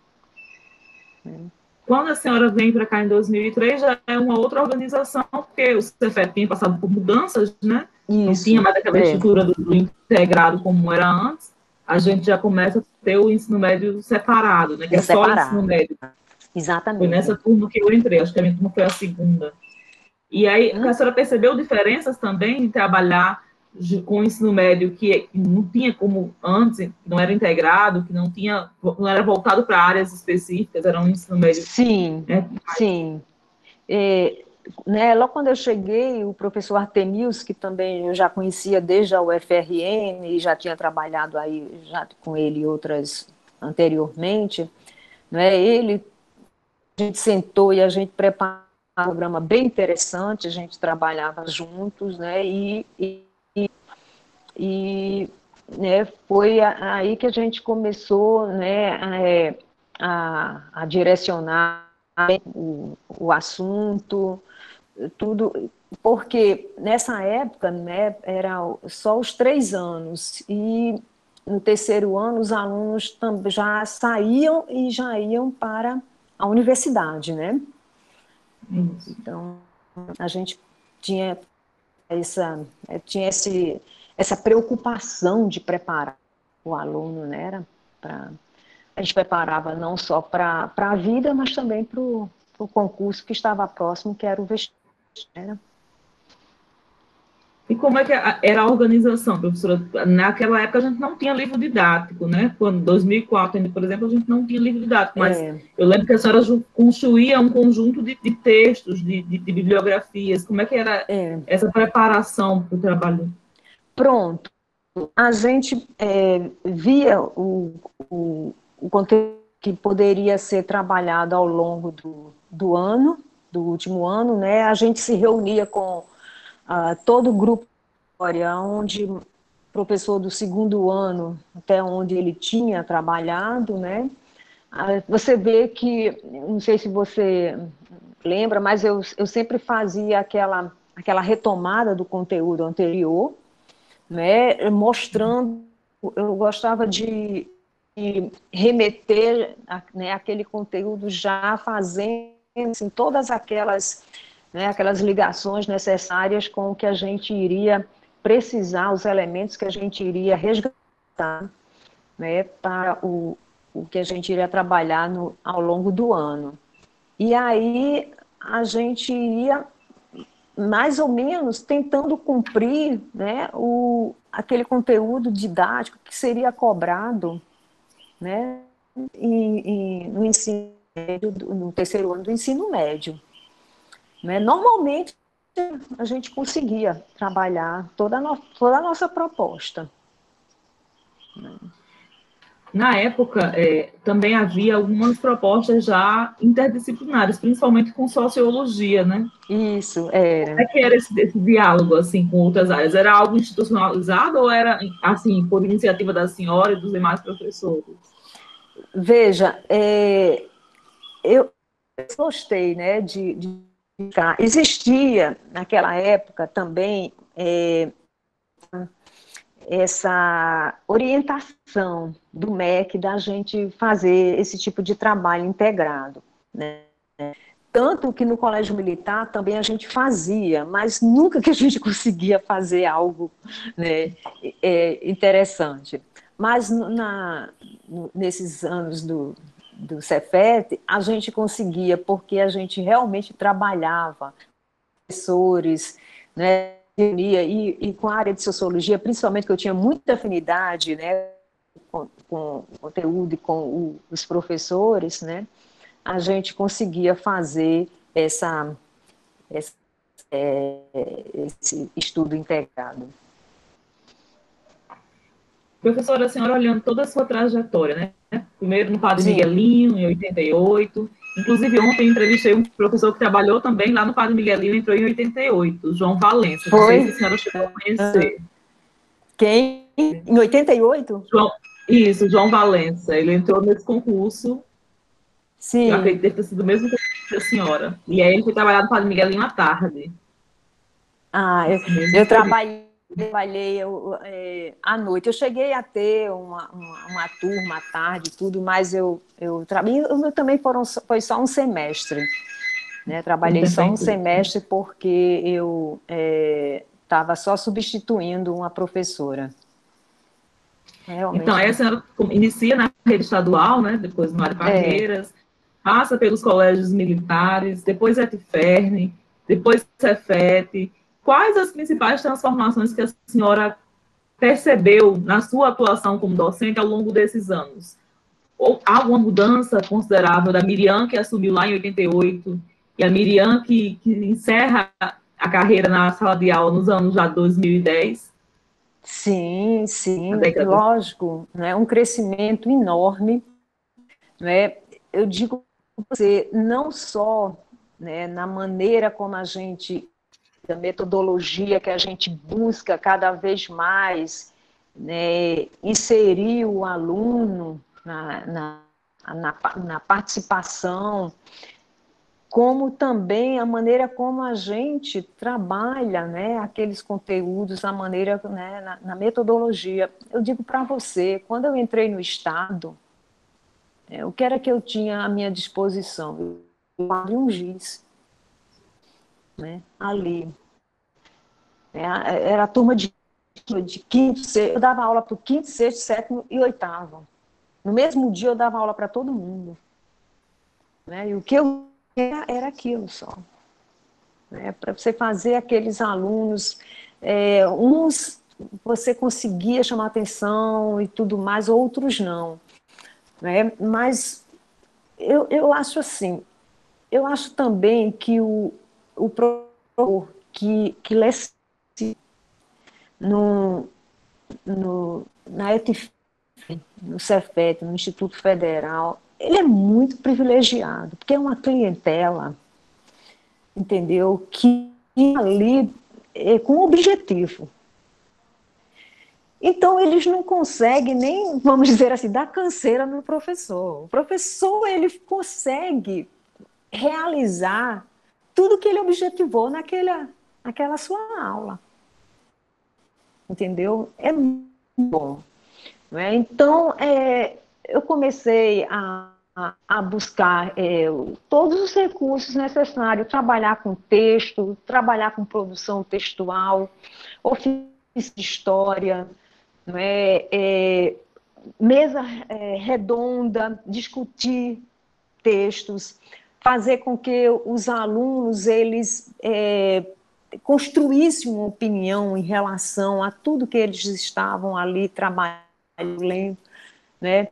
Né? Quando a senhora vem para cá em dois mil e três, já é uma outra organização, porque o Cefet tinha passado por mudanças, né? Não tinha Isso, mais aquela é. estrutura do, do integrado como era antes. A gente já começa a ter o ensino médio separado, né? Que é só ensino Separado. médio. Foi nessa Exatamente. turma que eu entrei, acho que a minha turma foi a segunda. E aí, a Hum? senhora percebeu diferenças também em trabalhar com o ensino médio que não tinha como antes, que não era integrado, que não tinha, não era voltado para áreas específicas, era um ensino médio. Sim, Né? sim. É, né, logo quando eu cheguei, o professor Artemius, que também eu já conhecia desde a U F R N e já tinha trabalhado aí já com ele outras anteriormente, né, ele, a gente sentou e a gente preparou um programa bem interessante, a gente trabalhava juntos, né, e, e, e né, foi aí que a gente começou, né, a, a direcionar o, o assunto, tudo, porque nessa época, né, era só os três anos, e no terceiro ano os alunos já saíam e já iam para a universidade, né? Isso. Então, a gente tinha essa, tinha esse, essa preocupação de preparar o aluno, né? Era pra, a gente preparava não só para a vida, mas também para o concurso que estava próximo, que era o vestibular. E como é que era a organização, professora? Naquela época a gente não tinha livro didático, né? Quando, em dois mil e quatro, por exemplo, a gente não tinha livro didático, mas É. eu lembro que a senhora construía um conjunto de, de textos, de, de, de, bibliografias. Como é que era É. essa preparação para o trabalho? Pronto. A gente é, via o, o, o conteúdo que poderia ser trabalhado ao longo do, do ano, do último ano, né? A gente se reunia com uh, todo o grupo, onde professor do segundo ano, até onde ele tinha trabalhado, né? Você vê que, não sei se você lembra, mas eu, eu sempre fazia aquela, aquela retomada do conteúdo anterior, né? Mostrando, eu gostava de, de remeter, né, aquele conteúdo já fazendo assim, todas aquelas, né, aquelas ligações necessárias com o que a gente iria precisar, os elementos que a gente iria resgatar, né, para o, o que a gente iria trabalhar no, ao longo do ano. E aí a gente ia mais ou menos tentando cumprir, né, o, aquele conteúdo didático que seria cobrado, né, e, e no ensino médio, no terceiro ano do ensino médio. Né? Normalmente a gente conseguia trabalhar toda a, no, toda a nossa proposta. Na época, é, também havia algumas propostas já interdisciplinares, principalmente com sociologia, né? Isso, Como é era. que era esse, esse diálogo, assim, com outras áreas? Era algo institucionalizado ou era, assim, por iniciativa da senhora e dos demais professores? Veja, é, eu gostei, né, de, de existia naquela época também é, essa orientação do M E C da gente fazer esse tipo de trabalho integrado, né? Tanto que no Colégio Militar também a gente fazia, mas nunca que a gente conseguia fazer algo, né, é, interessante. Mas na, nesses anos do, do Cefet, a gente conseguia, porque a gente realmente trabalhava, professores, né, e, e com a área de sociologia, principalmente que eu tinha muita afinidade, né, com, com o conteúdo e com o, os professores, né, a gente conseguia fazer essa, essa, é, esse estudo integrado. Professora, a senhora olhando toda a sua trajetória, né? Primeiro no Padre Sim. Miguelinho, em oitenta e oito. Inclusive, ontem entrevistei um professor que trabalhou também lá no Padre Miguelinho, entrou em oitenta e oito, João Valença. Não sei se a Foi? senhora chegou a conhecer. Quem? Em oitenta e oito? João, isso, João Valença. Ele entrou nesse concurso. Eu Sim. acredito que ter sido o mesmo concurso da senhora. E aí ele foi trabalhar no Padre Miguelinho à tarde. Ah, eu, eu trabalhei, trabalhei eu, é, à noite. Eu cheguei a ter uma, uma, uma turma à tarde, tudo, mas eu, eu trabalhei. Eu também foram, foi só um semestre. Né? Trabalhei só um semestre porque eu estava é, só substituindo uma professora. Realmente. Então, aí a senhora inicia na rede estadual, né? Depois no Mário Parreiras, é. passa pelos colégios militares, depois Etiferne, depois Cefet. Quais as principais transformações que a senhora percebeu na sua atuação como docente ao longo desses anos? Ou há alguma mudança considerável da Miriam, que assumiu lá em oitenta e oito, e a Miriam, que, que encerra a carreira na sala de aula nos anos já dois mil e dez? Sim, sim, lógico, né? Um crescimento enorme, né? Eu digo para você, não só, né, na maneira como a gente, da metodologia que a gente busca cada vez mais, né, inserir o aluno na, na, na, na participação, como também a maneira como a gente trabalha, né, aqueles conteúdos, a maneira, né, na, na metodologia. Eu digo para você, quando eu entrei no Estado, é, o que era que eu tinha à minha disposição? Eu abri um giz, né, ali. É, era a turma de, de quinto, sexto, eu dava aula para o quinto, sexto, sétimo e oitavo. No mesmo dia eu dava aula para todo mundo. Né, e o que eu era, era aquilo só. Né, para você fazer aqueles alunos, é, uns você conseguia chamar atenção e tudo mais, outros não. Né? Mas eu, eu acho assim, eu acho também que o, o professor que, que leciona no, no, na E T F, no Cefet, no Instituto Federal, ele é muito privilegiado, porque é uma clientela, entendeu, que ali é, com objetivo. Então, eles não conseguem nem, vamos dizer assim, dar canseira no professor. O professor, ele consegue realizar tudo que ele objetivou naquela, naquela sua aula. Entendeu? É muito bom. Não é? Então, é, eu comecei a, a, a buscar é, todos os recursos necessários, trabalhar com texto, trabalhar com produção textual, ofício de história, não é? É, mesa é, redonda, discutir textos, fazer com que os alunos eles é, construíssem uma opinião em relação a tudo que eles estavam ali trabalhando, né?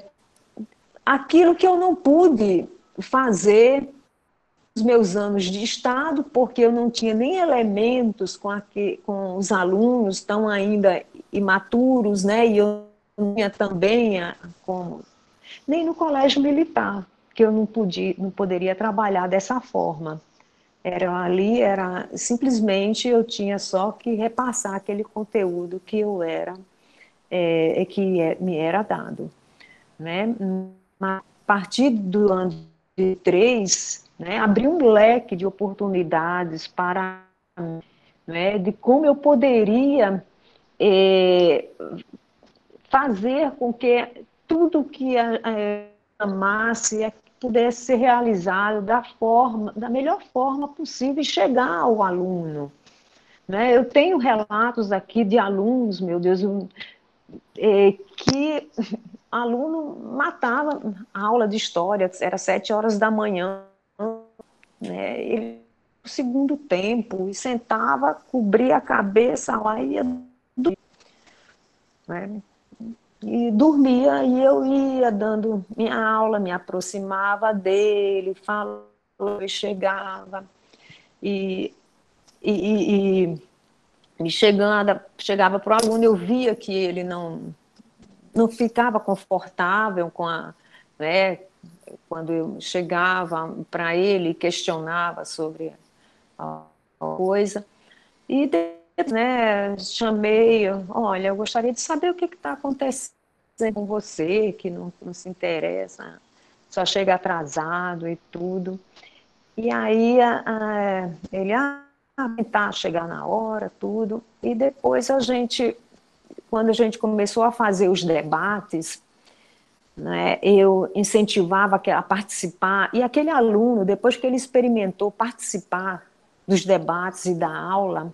Aquilo que eu não pude fazer nos meus anos de Estado, porque eu não tinha nem elementos com, aqui, com os alunos tão ainda imaturos, né? E eu não tinha também, como, nem no colégio militar, que eu não, podia, não poderia trabalhar dessa forma. Era ali, era simplesmente eu tinha só que repassar aquele conteúdo que eu era, é, que é, me era dado, né? A partir do ano de três, né, abriu um leque de oportunidades para mim, né, de como eu poderia é, fazer com que tudo que é, amasse pudesse ser realizado da forma, da melhor forma possível e chegar ao aluno. Né? Eu tenho relatos aqui de alunos, meu Deus, é, que aluno matava a aula de história, era sete horas da manhã, né? Ele no segundo tempo, e sentava, cobria a cabeça lá e ia dormir, né? E dormia, e eu ia dando minha aula, me aproximava dele, falava, e chegava, e, e, e, e me chegando, chegava para o aluno, eu via que ele não, não ficava confortável com a, né, quando eu chegava para ele e questionava sobre a coisa, e né, chamei, olha, eu gostaria de saber o que está acontecendo com você, que não, não se interessa, só chega atrasado e tudo. E aí a, a, ele, ah, tentar chegar na hora, tudo, e depois a gente, quando a gente começou a fazer os debates, né, eu incentivava a participar, e aquele aluno, depois que ele experimentou participar dos debates e da aula,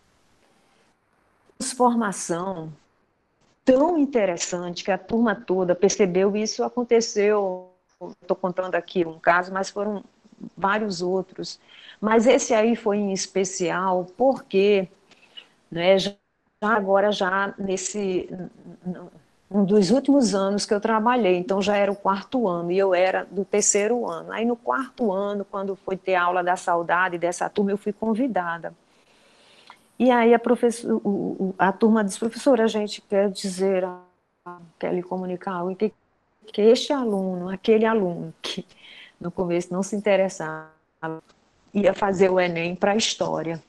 transformação tão interessante que a turma toda percebeu. Isso aconteceu, estou contando aqui um caso, mas foram vários outros, mas esse aí foi em especial porque, né, já agora já nesse um dos últimos anos que eu trabalhei, então já era o quarto ano, e eu era do terceiro ano. Aí no quarto ano, quando foi ter aula da saudade dessa turma, eu fui convidada. E aí a, professor, a turma disse, professora, a gente quer dizer, quer lhe comunicar algo, que, que este aluno, aquele aluno, que no começo não se interessava, ia fazer o Enem para a História.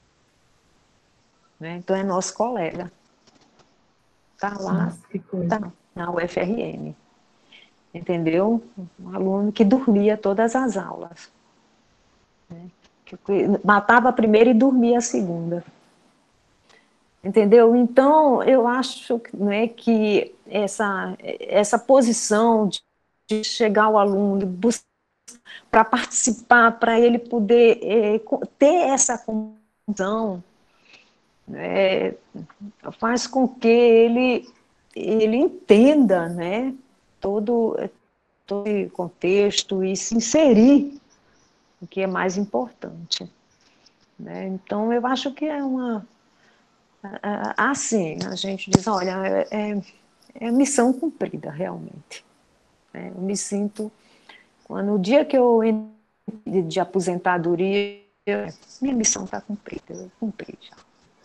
Né? Então é nosso colega. Está lá, Nossa, que coisa. tá na U F R N. Entendeu? Um aluno que dormia todas as aulas. Né? Que matava a primeira e dormia a segunda. Entendeu? Então, eu acho, né, que essa, essa posição de chegar ao aluno, para participar, para ele poder é, ter essa condição, é, faz com que ele, ele entenda, né, todo, todo o contexto e se inserir, o que é mais importante. Né? Então, eu acho que é uma... Assim, a gente diz, olha, é, é missão cumprida, realmente. É, eu me sinto... Quando, no dia que eu de, de aposentadoria, minha missão está cumprida, eu cumpri já.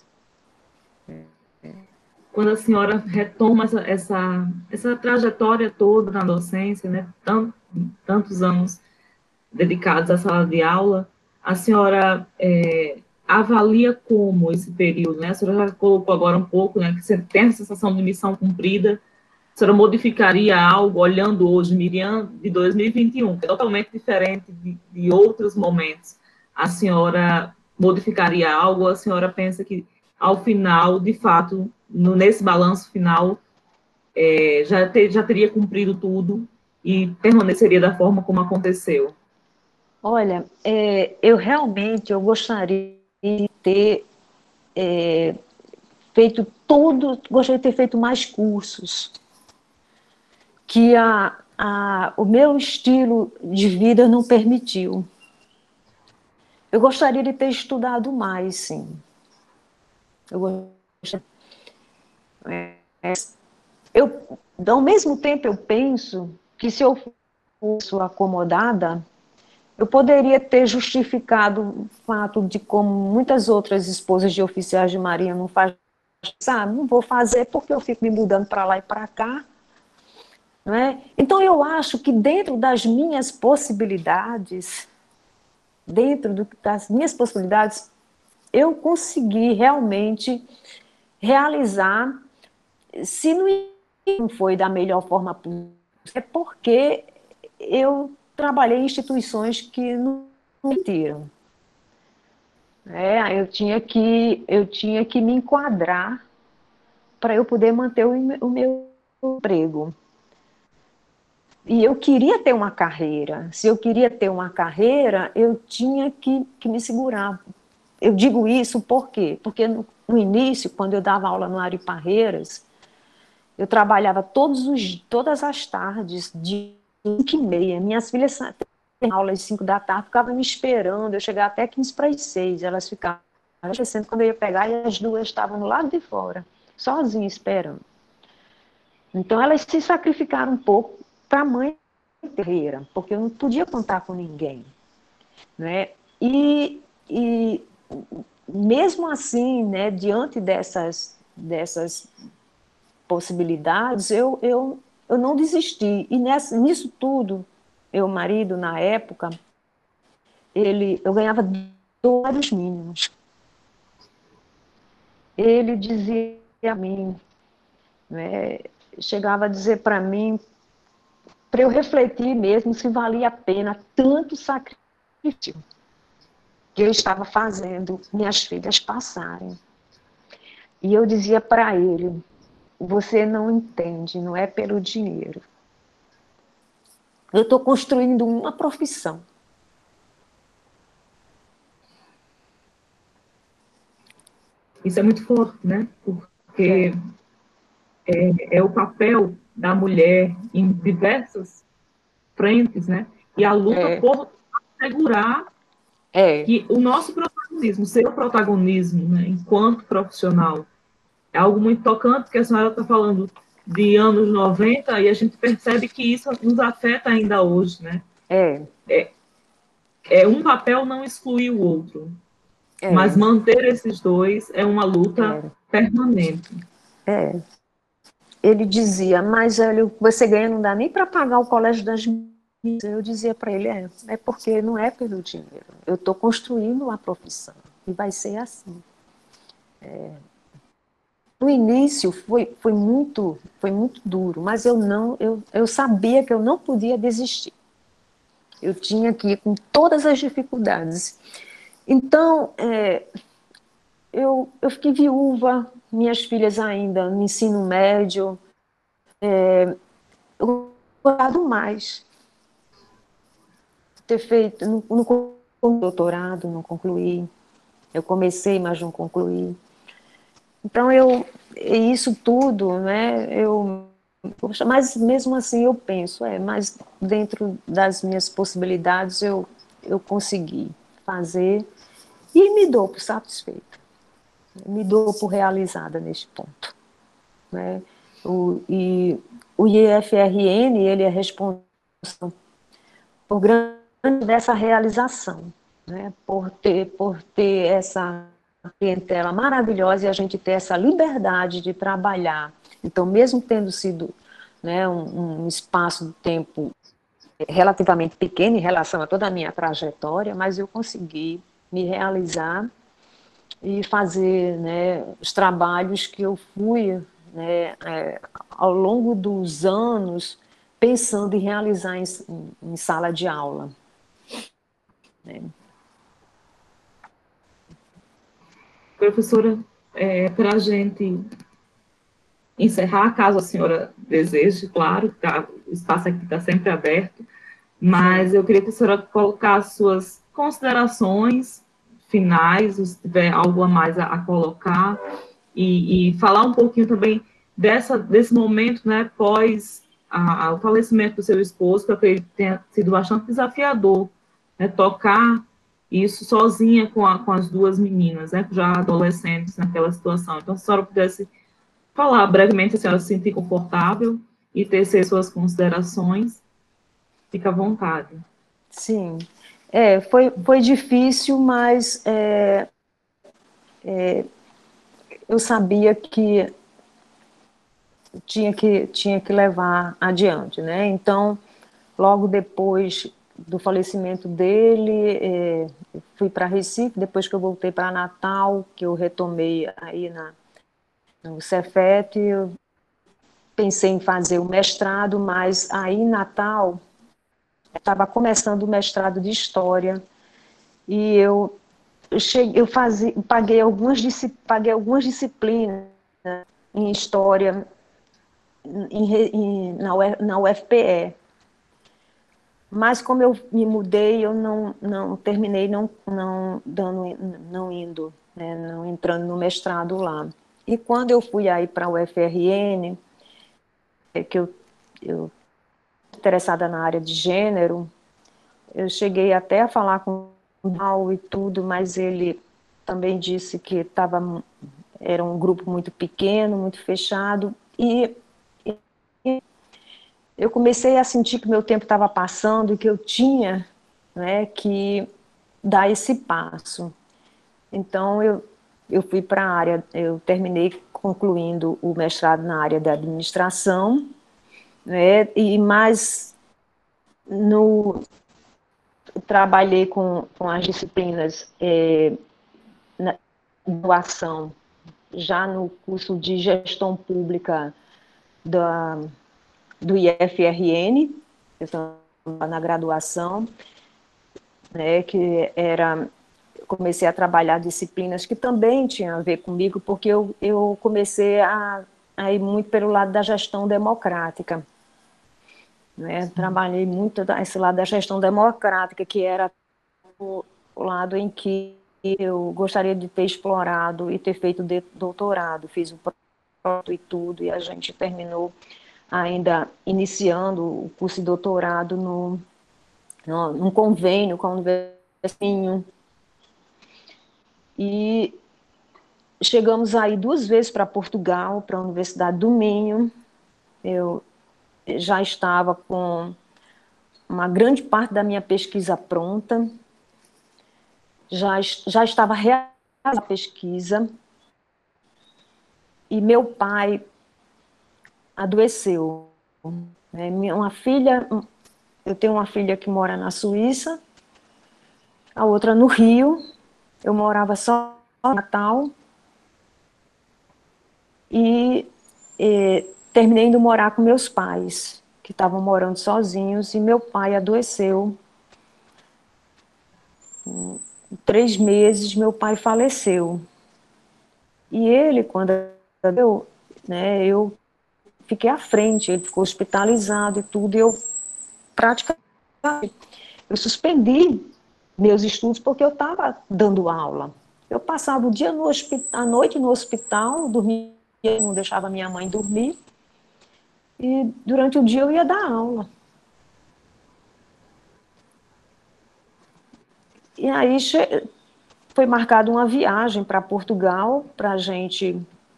Quando a senhora retoma essa, essa, essa trajetória toda na docência, né, tant, tantos anos dedicados à sala de aula, a senhora é, avalia como esse período, né? A senhora já colocou agora um pouco, né, que você tem a sensação de missão cumprida. A senhora modificaria algo, olhando hoje, Miriam, de dois mil e vinte e um, que é totalmente diferente de, de outros momentos. A senhora modificaria algo, ou a senhora pensa que, ao final, de fato, no, nesse balanço final, é, já, ter, já teria cumprido tudo e permaneceria da forma como aconteceu? Olha, é, eu realmente eu gostaria de ter é, feito tudo, gostaria de ter feito mais cursos, que a, a, o meu estilo de vida não permitiu. Eu gostaria de ter estudado mais, sim. Eu gostaria, é, eu, ao mesmo tempo, eu penso que se eu fosse acomodada, eu poderia ter justificado o fato de, como muitas outras esposas de oficiais de marinha não fazem, sabe, não vou fazer porque eu fico me mudando para lá e para cá. Não é? Então, eu acho que dentro das minhas possibilidades, dentro do, das minhas possibilidades, eu consegui realmente realizar, se não foi da melhor forma possível, é porque eu trabalhei em instituições que não permitiram. É, eu tinha que eu tinha que me enquadrar para eu poder manter o, o meu emprego. E eu queria ter uma carreira. Se eu queria ter uma carreira, eu tinha que, que me segurar. Eu digo isso por quê? Porque no, no início, quando eu dava aula no Ari Parreiras, eu trabalhava todos os, todas as tardes, de cinco e meia. Minhas filhas têm aula às cinco da tarde, ficavam me esperando. Eu chegava até quinze para as seis. Elas ficavam acontecendo quando eu ia pegar, e as duas estavam no lado de fora, sozinhas, esperando. Então, elas se sacrificaram um pouco para a mãe terreira, porque eu não podia contar com ninguém. Né? E, e mesmo assim, né, diante dessas, dessas possibilidades, eu, eu, eu não desisti. E nessa, nisso tudo, meu marido, na época, ele, eu ganhava dois mínimos. Ele dizia a mim, né, chegava a dizer para mim, para eu refletir mesmo se valia a pena tanto sacrifício que eu estava fazendo minhas filhas passarem. E eu dizia para ele, você não entende, não é pelo dinheiro. Eu estou construindo uma profissão. Isso é muito forte, né? Porque é, é, é o papel da mulher em diversas frentes, né? E a luta É, por assegurar é, que o nosso protagonismo, o seu protagonismo, né, enquanto profissional, é algo muito tocante, que a senhora está falando de anos noventa e a gente percebe que isso nos afeta ainda hoje, né? é, É, é um papel não exclui o outro, mas é, manter esses dois é uma luta é, permanente. é. Ele dizia, mas olha, o que você ganha não dá nem para pagar o colégio das meninas. Eu dizia para ele, é, é porque não é pelo dinheiro. Eu estou construindo uma profissão e vai ser assim. É, no início foi, foi, muito, foi muito duro, mas eu, não, eu, eu sabia que eu não podia desistir. Eu tinha que ir com todas as dificuldades. Então, é, eu, eu fiquei viúva, minhas filhas ainda no ensino médio, é, eu gostado mais ter feito, não, não doutorado, não concluí, eu comecei, mas não concluí. Então, eu, isso tudo, né, eu, mas mesmo assim eu penso, é, mas dentro das minhas possibilidades eu, eu consegui fazer e me dou por satisfeita, me dou por realizada neste ponto. Né? O, e o I F R N, ele é responsável por grande dessa realização, né? por, ter, por ter essa clientela maravilhosa e a gente ter essa liberdade de trabalhar. Então, mesmo tendo sido, né, um, um espaço de tempo relativamente pequeno em relação a toda a minha trajetória, mas eu consegui me realizar e fazer, né, os trabalhos que eu fui, né, é, ao longo dos anos pensando em realizar em, em sala de aula. Né. Professora, é, para a gente encerrar, caso a senhora deseje, claro, tá, o espaço aqui está sempre aberto, mas Sim. eu queria que a senhora colocasse suas considerações finais, se tiver algo a mais a, a colocar, e, e, falar um pouquinho também dessa, desse momento, né, pós a, a, o falecimento do seu esposo, que eu acredito que tenha sido bastante desafiador, né, tocar isso sozinha com, a, com as duas meninas, né, já adolescentes naquela situação. Então, se a senhora pudesse falar brevemente, se a senhora se sentir confortável e tecer suas considerações, fica à vontade. Sim, é, foi, foi difícil, mas é, é, eu sabia que tinha que, tinha que levar adiante, né? Então, logo depois do falecimento dele, é, fui para Recife, depois que eu voltei para Natal, que eu retomei aí na, no Cefet, eu pensei em fazer o mestrado, mas aí em Natal, estava começando o mestrado de História, e eu, eu, cheguei, eu fazia, paguei, algumas, paguei algumas disciplinas em História em, em, na, na U F P E. Mas como eu me mudei, eu não, não terminei não, não, dando, não indo, né, não entrando no mestrado lá. E quando eu fui aí para a U F R N, é que eu, eu interessada na área de gênero, eu cheguei até a falar com o Mal e tudo, mas ele também disse que tava, era um grupo muito pequeno, muito fechado, e, e eu comecei a sentir que meu tempo estava passando e que eu tinha, né, que dar esse passo. Então, eu, eu fui para a área, eu terminei concluindo o mestrado na área da administração, né, e mais no, trabalhei com, com as disciplinas é, na graduação, já no curso de gestão pública da, do I F R N, na graduação, né, que era, comecei a trabalhar disciplinas que também tinham a ver comigo, porque eu, eu comecei a, a ir muito pelo lado da gestão democrática. Né? Trabalhei muito esse lado da gestão democrática, que era o, o lado em que eu gostaria de ter explorado e ter feito doutorado. Fiz o projeto e tudo, e a gente terminou ainda iniciando o curso de doutorado no, no, num convênio com a Universidade. E chegamos aí duas vezes para Portugal, para a Universidade do Minho. Eu já estava com uma grande parte da minha pesquisa pronta, já, já estava realizando a pesquisa, e meu pai adoeceu. Uma filha, eu tenho uma filha que mora na Suíça, a outra no Rio, eu morava só em Natal, e, e terminei indo morar com meus pais, que estavam morando sozinhos, e meu pai adoeceu. Em três meses, meu pai faleceu. E ele, quando eu, né, eu fiquei à frente, ele ficou hospitalizado e tudo, e eu praticamente eu suspendi meus estudos porque eu estava dando aula. Eu passava o dia no hospital, a noite no hospital, dormia, não deixava minha mãe dormir, e durante o dia eu ia dar aula. E aí foi marcada uma viagem para Portugal, para gente,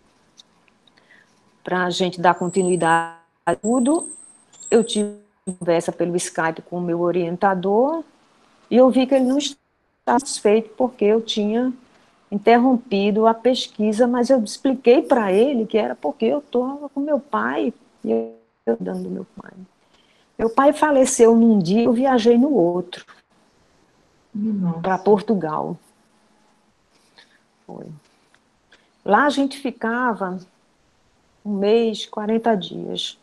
a gente dar continuidade a tudo. Eu tive conversa pelo Skype com o meu orientador, e eu vi que ele não estava satisfeito porque eu tinha interrompido a pesquisa, mas eu expliquei para ele que era porque eu estava com meu pai, e eu dando do meu pai. Meu pai faleceu num dia, eu viajei no outro, para Portugal. Foi. Lá a gente ficava um mês, quarenta dias.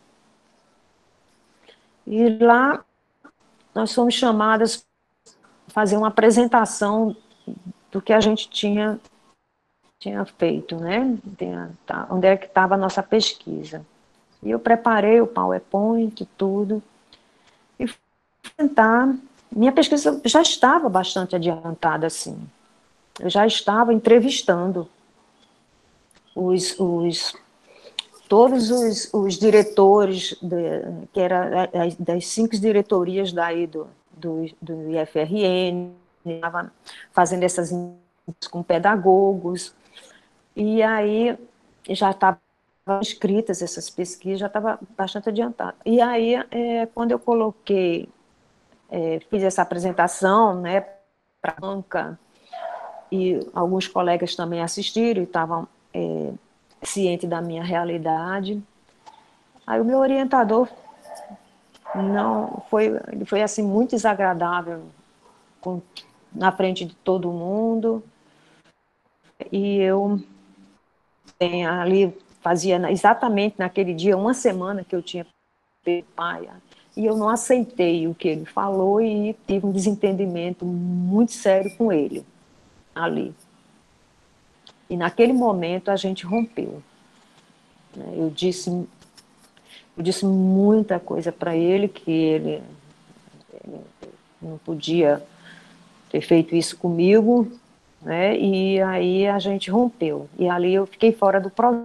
E lá nós fomos chamadas a fazer uma apresentação do que a gente tinha, tinha feito, né? Tá, onde é que estava a nossa pesquisa. E eu preparei o PowerPoint e tudo. E fui tentar. Minha pesquisa já estava bastante adiantada, assim. Eu já estava entrevistando os, os, todos os, os diretores, de, que era das cinco diretorias daí do, do, do I F R N, estava fazendo essas com pedagogos, e aí já estava escritas essas pesquisas, já estava bastante adiantada. E aí, é, quando eu coloquei, é, fiz essa apresentação, né, para a banca, e alguns colegas também assistiram e estavam é, cientes da minha realidade. Aí o meu orientador não foi, ele foi assim muito desagradável com, na frente de todo mundo, e eu tem, ali fazia exatamente naquele dia uma semana que eu tinha perdido o pai, e eu não aceitei o que ele falou e tive um desentendimento muito sério com ele ali. E naquele momento a gente rompeu. Eu disse, eu disse muita coisa para ele, que ele, ele não podia ter feito isso comigo, né? E aí a gente rompeu. E ali eu fiquei fora do programa.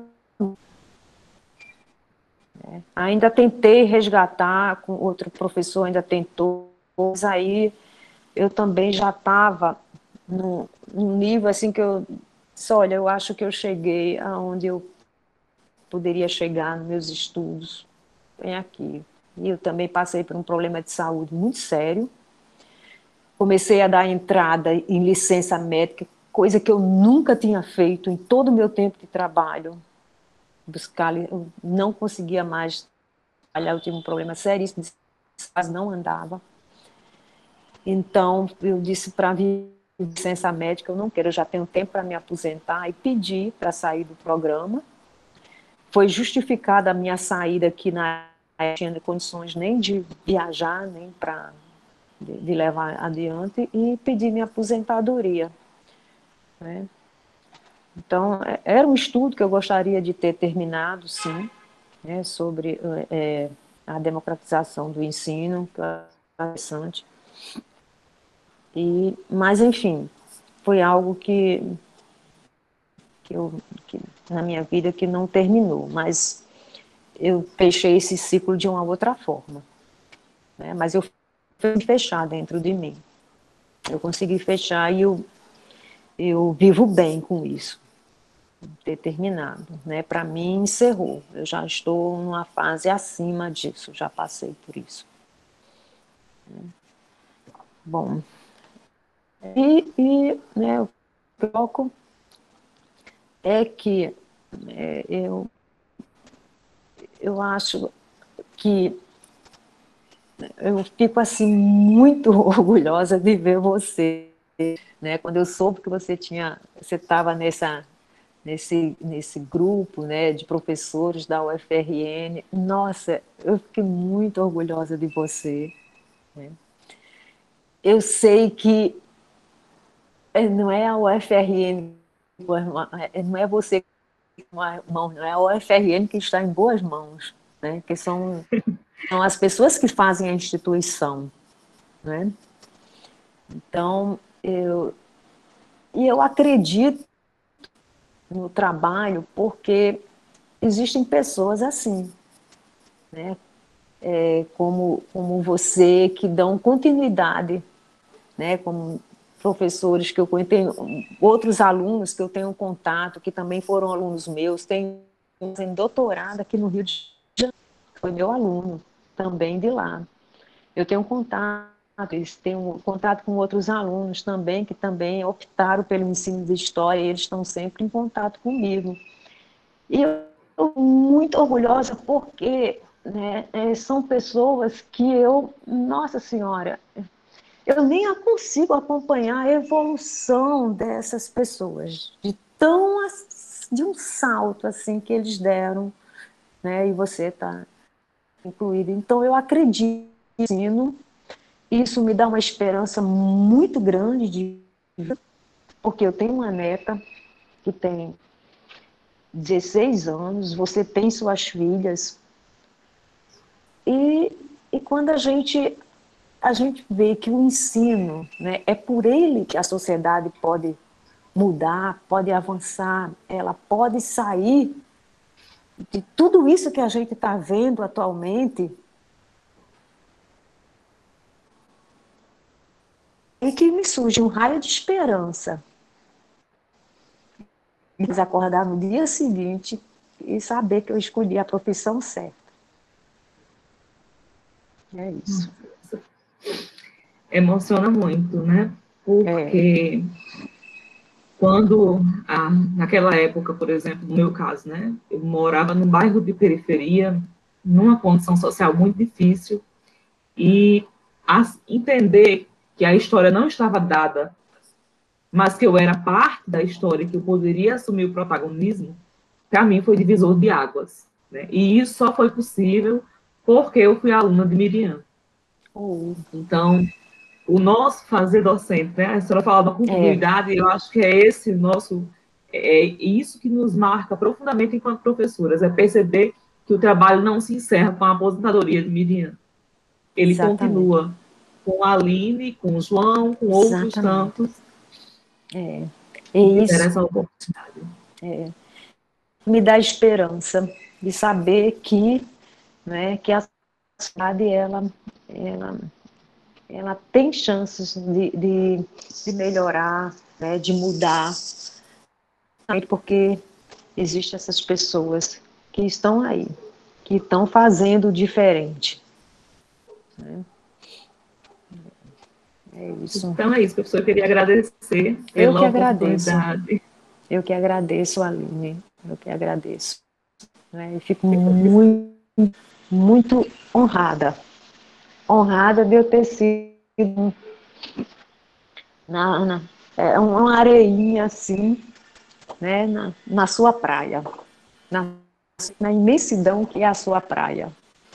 Né? Ainda tentei resgatar, com outro professor ainda tentou, mas aí eu também já estava num, num nível assim que eu disse, olha, eu acho que eu cheguei aonde eu poderia chegar nos meus estudos, bem aqui. E eu também passei por um problema de saúde muito sério. Comecei a dar entrada em licença médica, coisa que eu nunca tinha feito em todo o meu tempo de trabalho. Buscar, eu não conseguia mais trabalhar, eu tive um problema seríssimo, quase não andava. Então, eu disse para vir licença médica, eu não quero, eu já tenho tempo para me aposentar, e pedi para sair do programa. Foi justificada a minha saída, que na não tinha condições nem de viajar, nem para de, de levar adiante, e pedi minha aposentadoria. Né? Então, era um estudo que eu gostaria de ter terminado, sim, né, sobre é, a democratização do ensino, que é interessante. E, mas, enfim, foi algo que, que, eu, que na minha vida que não terminou, mas eu fechei esse ciclo de uma outra forma. Né? Mas eu fui fechar dentro de mim. Eu consegui fechar e eu, eu vivo bem com isso, ter terminado. Né? Para mim, encerrou. Eu já estou numa fase acima disso, já passei por isso. Bom, e, e né, o foco é que é, eu, eu acho que eu fico assim muito orgulhosa de ver você, né? Quando eu soube que você tinha, você estava nessa nesse nesse grupo, né, de professores da U F R N. Nossa, eu fiquei muito orgulhosa de você. Né? Eu sei que não é a U F R N, não é você, não é a U F R N que está em boas mãos, né? Que são são as pessoas que fazem a instituição, né? Então, eu, e eu acredito no trabalho porque existem pessoas assim, né? É, como, como você, que dão continuidade, né? Como professores que eu tenho, outros alunos que eu tenho contato, que também foram alunos meus, tem um doutorado aqui no Rio de Janeiro, foi meu aluno também de lá. Eu tenho contato, eles têm um contato com outros alunos também, que também optaram pelo ensino de história, e eles estão sempre em contato comigo. E eu estou muito orgulhosa porque, né, são pessoas que eu, nossa senhora, eu nem consigo acompanhar a evolução dessas pessoas, de tão de um salto assim que eles deram, né? E você está incluído. Então eu acredito no ensino, isso me dá uma esperança muito grande de vida, porque eu tenho uma neta que tem dezesseis anos, você tem suas filhas, e, e quando a gente, a gente vê que o ensino, né, é por ele que a sociedade pode mudar, pode avançar, ela pode sair de tudo isso que a gente está vendo atualmente, e que me surge um raio de esperança. Mas acordar no dia seguinte e saber que eu escolhi a profissão certa. É isso. Emociona muito, né? É. Porque quando, ah, naquela época, por exemplo, no meu caso, né? Eu morava num bairro de periferia, numa condição social muito difícil, e as, entender que a história não estava dada, mas que eu era parte da história, que eu poderia assumir o protagonismo, para mim foi divisor de águas, né? E isso só foi possível porque eu fui aluna de Miriam. Oh. Então, o nosso fazer docente, né? A senhora fala da continuidade, é. Eu acho que é esse nosso, é isso que nos marca profundamente enquanto professoras, é perceber que o trabalho não se encerra com a aposentadoria de Miriam. Ele Exatamente. continua com a Aline, com o João, com outros Exatamente. tantos. É, é isso. Essa oportunidade. É. Me dá esperança de saber que, né, que a sociedade ela, ela, ela tem chances de, de, de melhorar, né, de mudar, porque existem essas pessoas que estão aí, que estão fazendo diferente. Né? É isso. Então é isso, professor. Eu queria agradecer Eu pela que agradeço. oportunidade. Eu que agradeço, Aline. Eu que agradeço. Né? E fico muito, muito honrada. Honrada de eu ter sido na, na, é, uma areinha assim, né, na, na sua praia. Na, na imensidão que é a sua praia.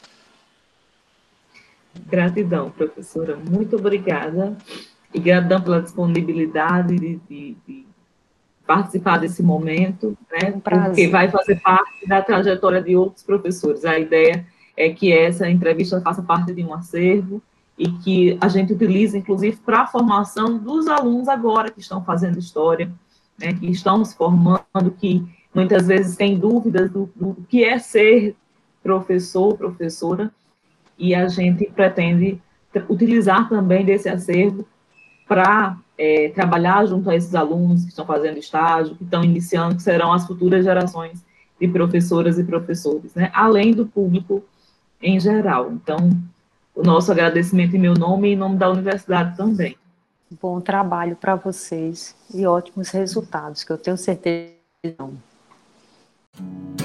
Gratidão, professora. Muito obrigada. E gratidão pela disponibilidade de, de, de participar desse momento, né? Um Porque prazer. vai fazer parte da trajetória de outros professores. A ideia é que essa entrevista faça parte de um acervo e que a gente utilize, inclusive, para a formação dos alunos agora que estão fazendo história, né? Que estão se formando, que muitas vezes têm dúvidas do, do que é ser professor, professora, e a gente pretende utilizar também desse acervo para é, trabalhar junto a esses alunos que estão fazendo estágio, que estão iniciando, que serão as futuras gerações de professoras e professores, né? Além do público em geral. Então, o nosso agradecimento em meu nome e em nome da universidade também. Bom trabalho para vocês e ótimos resultados, que eu tenho certeza.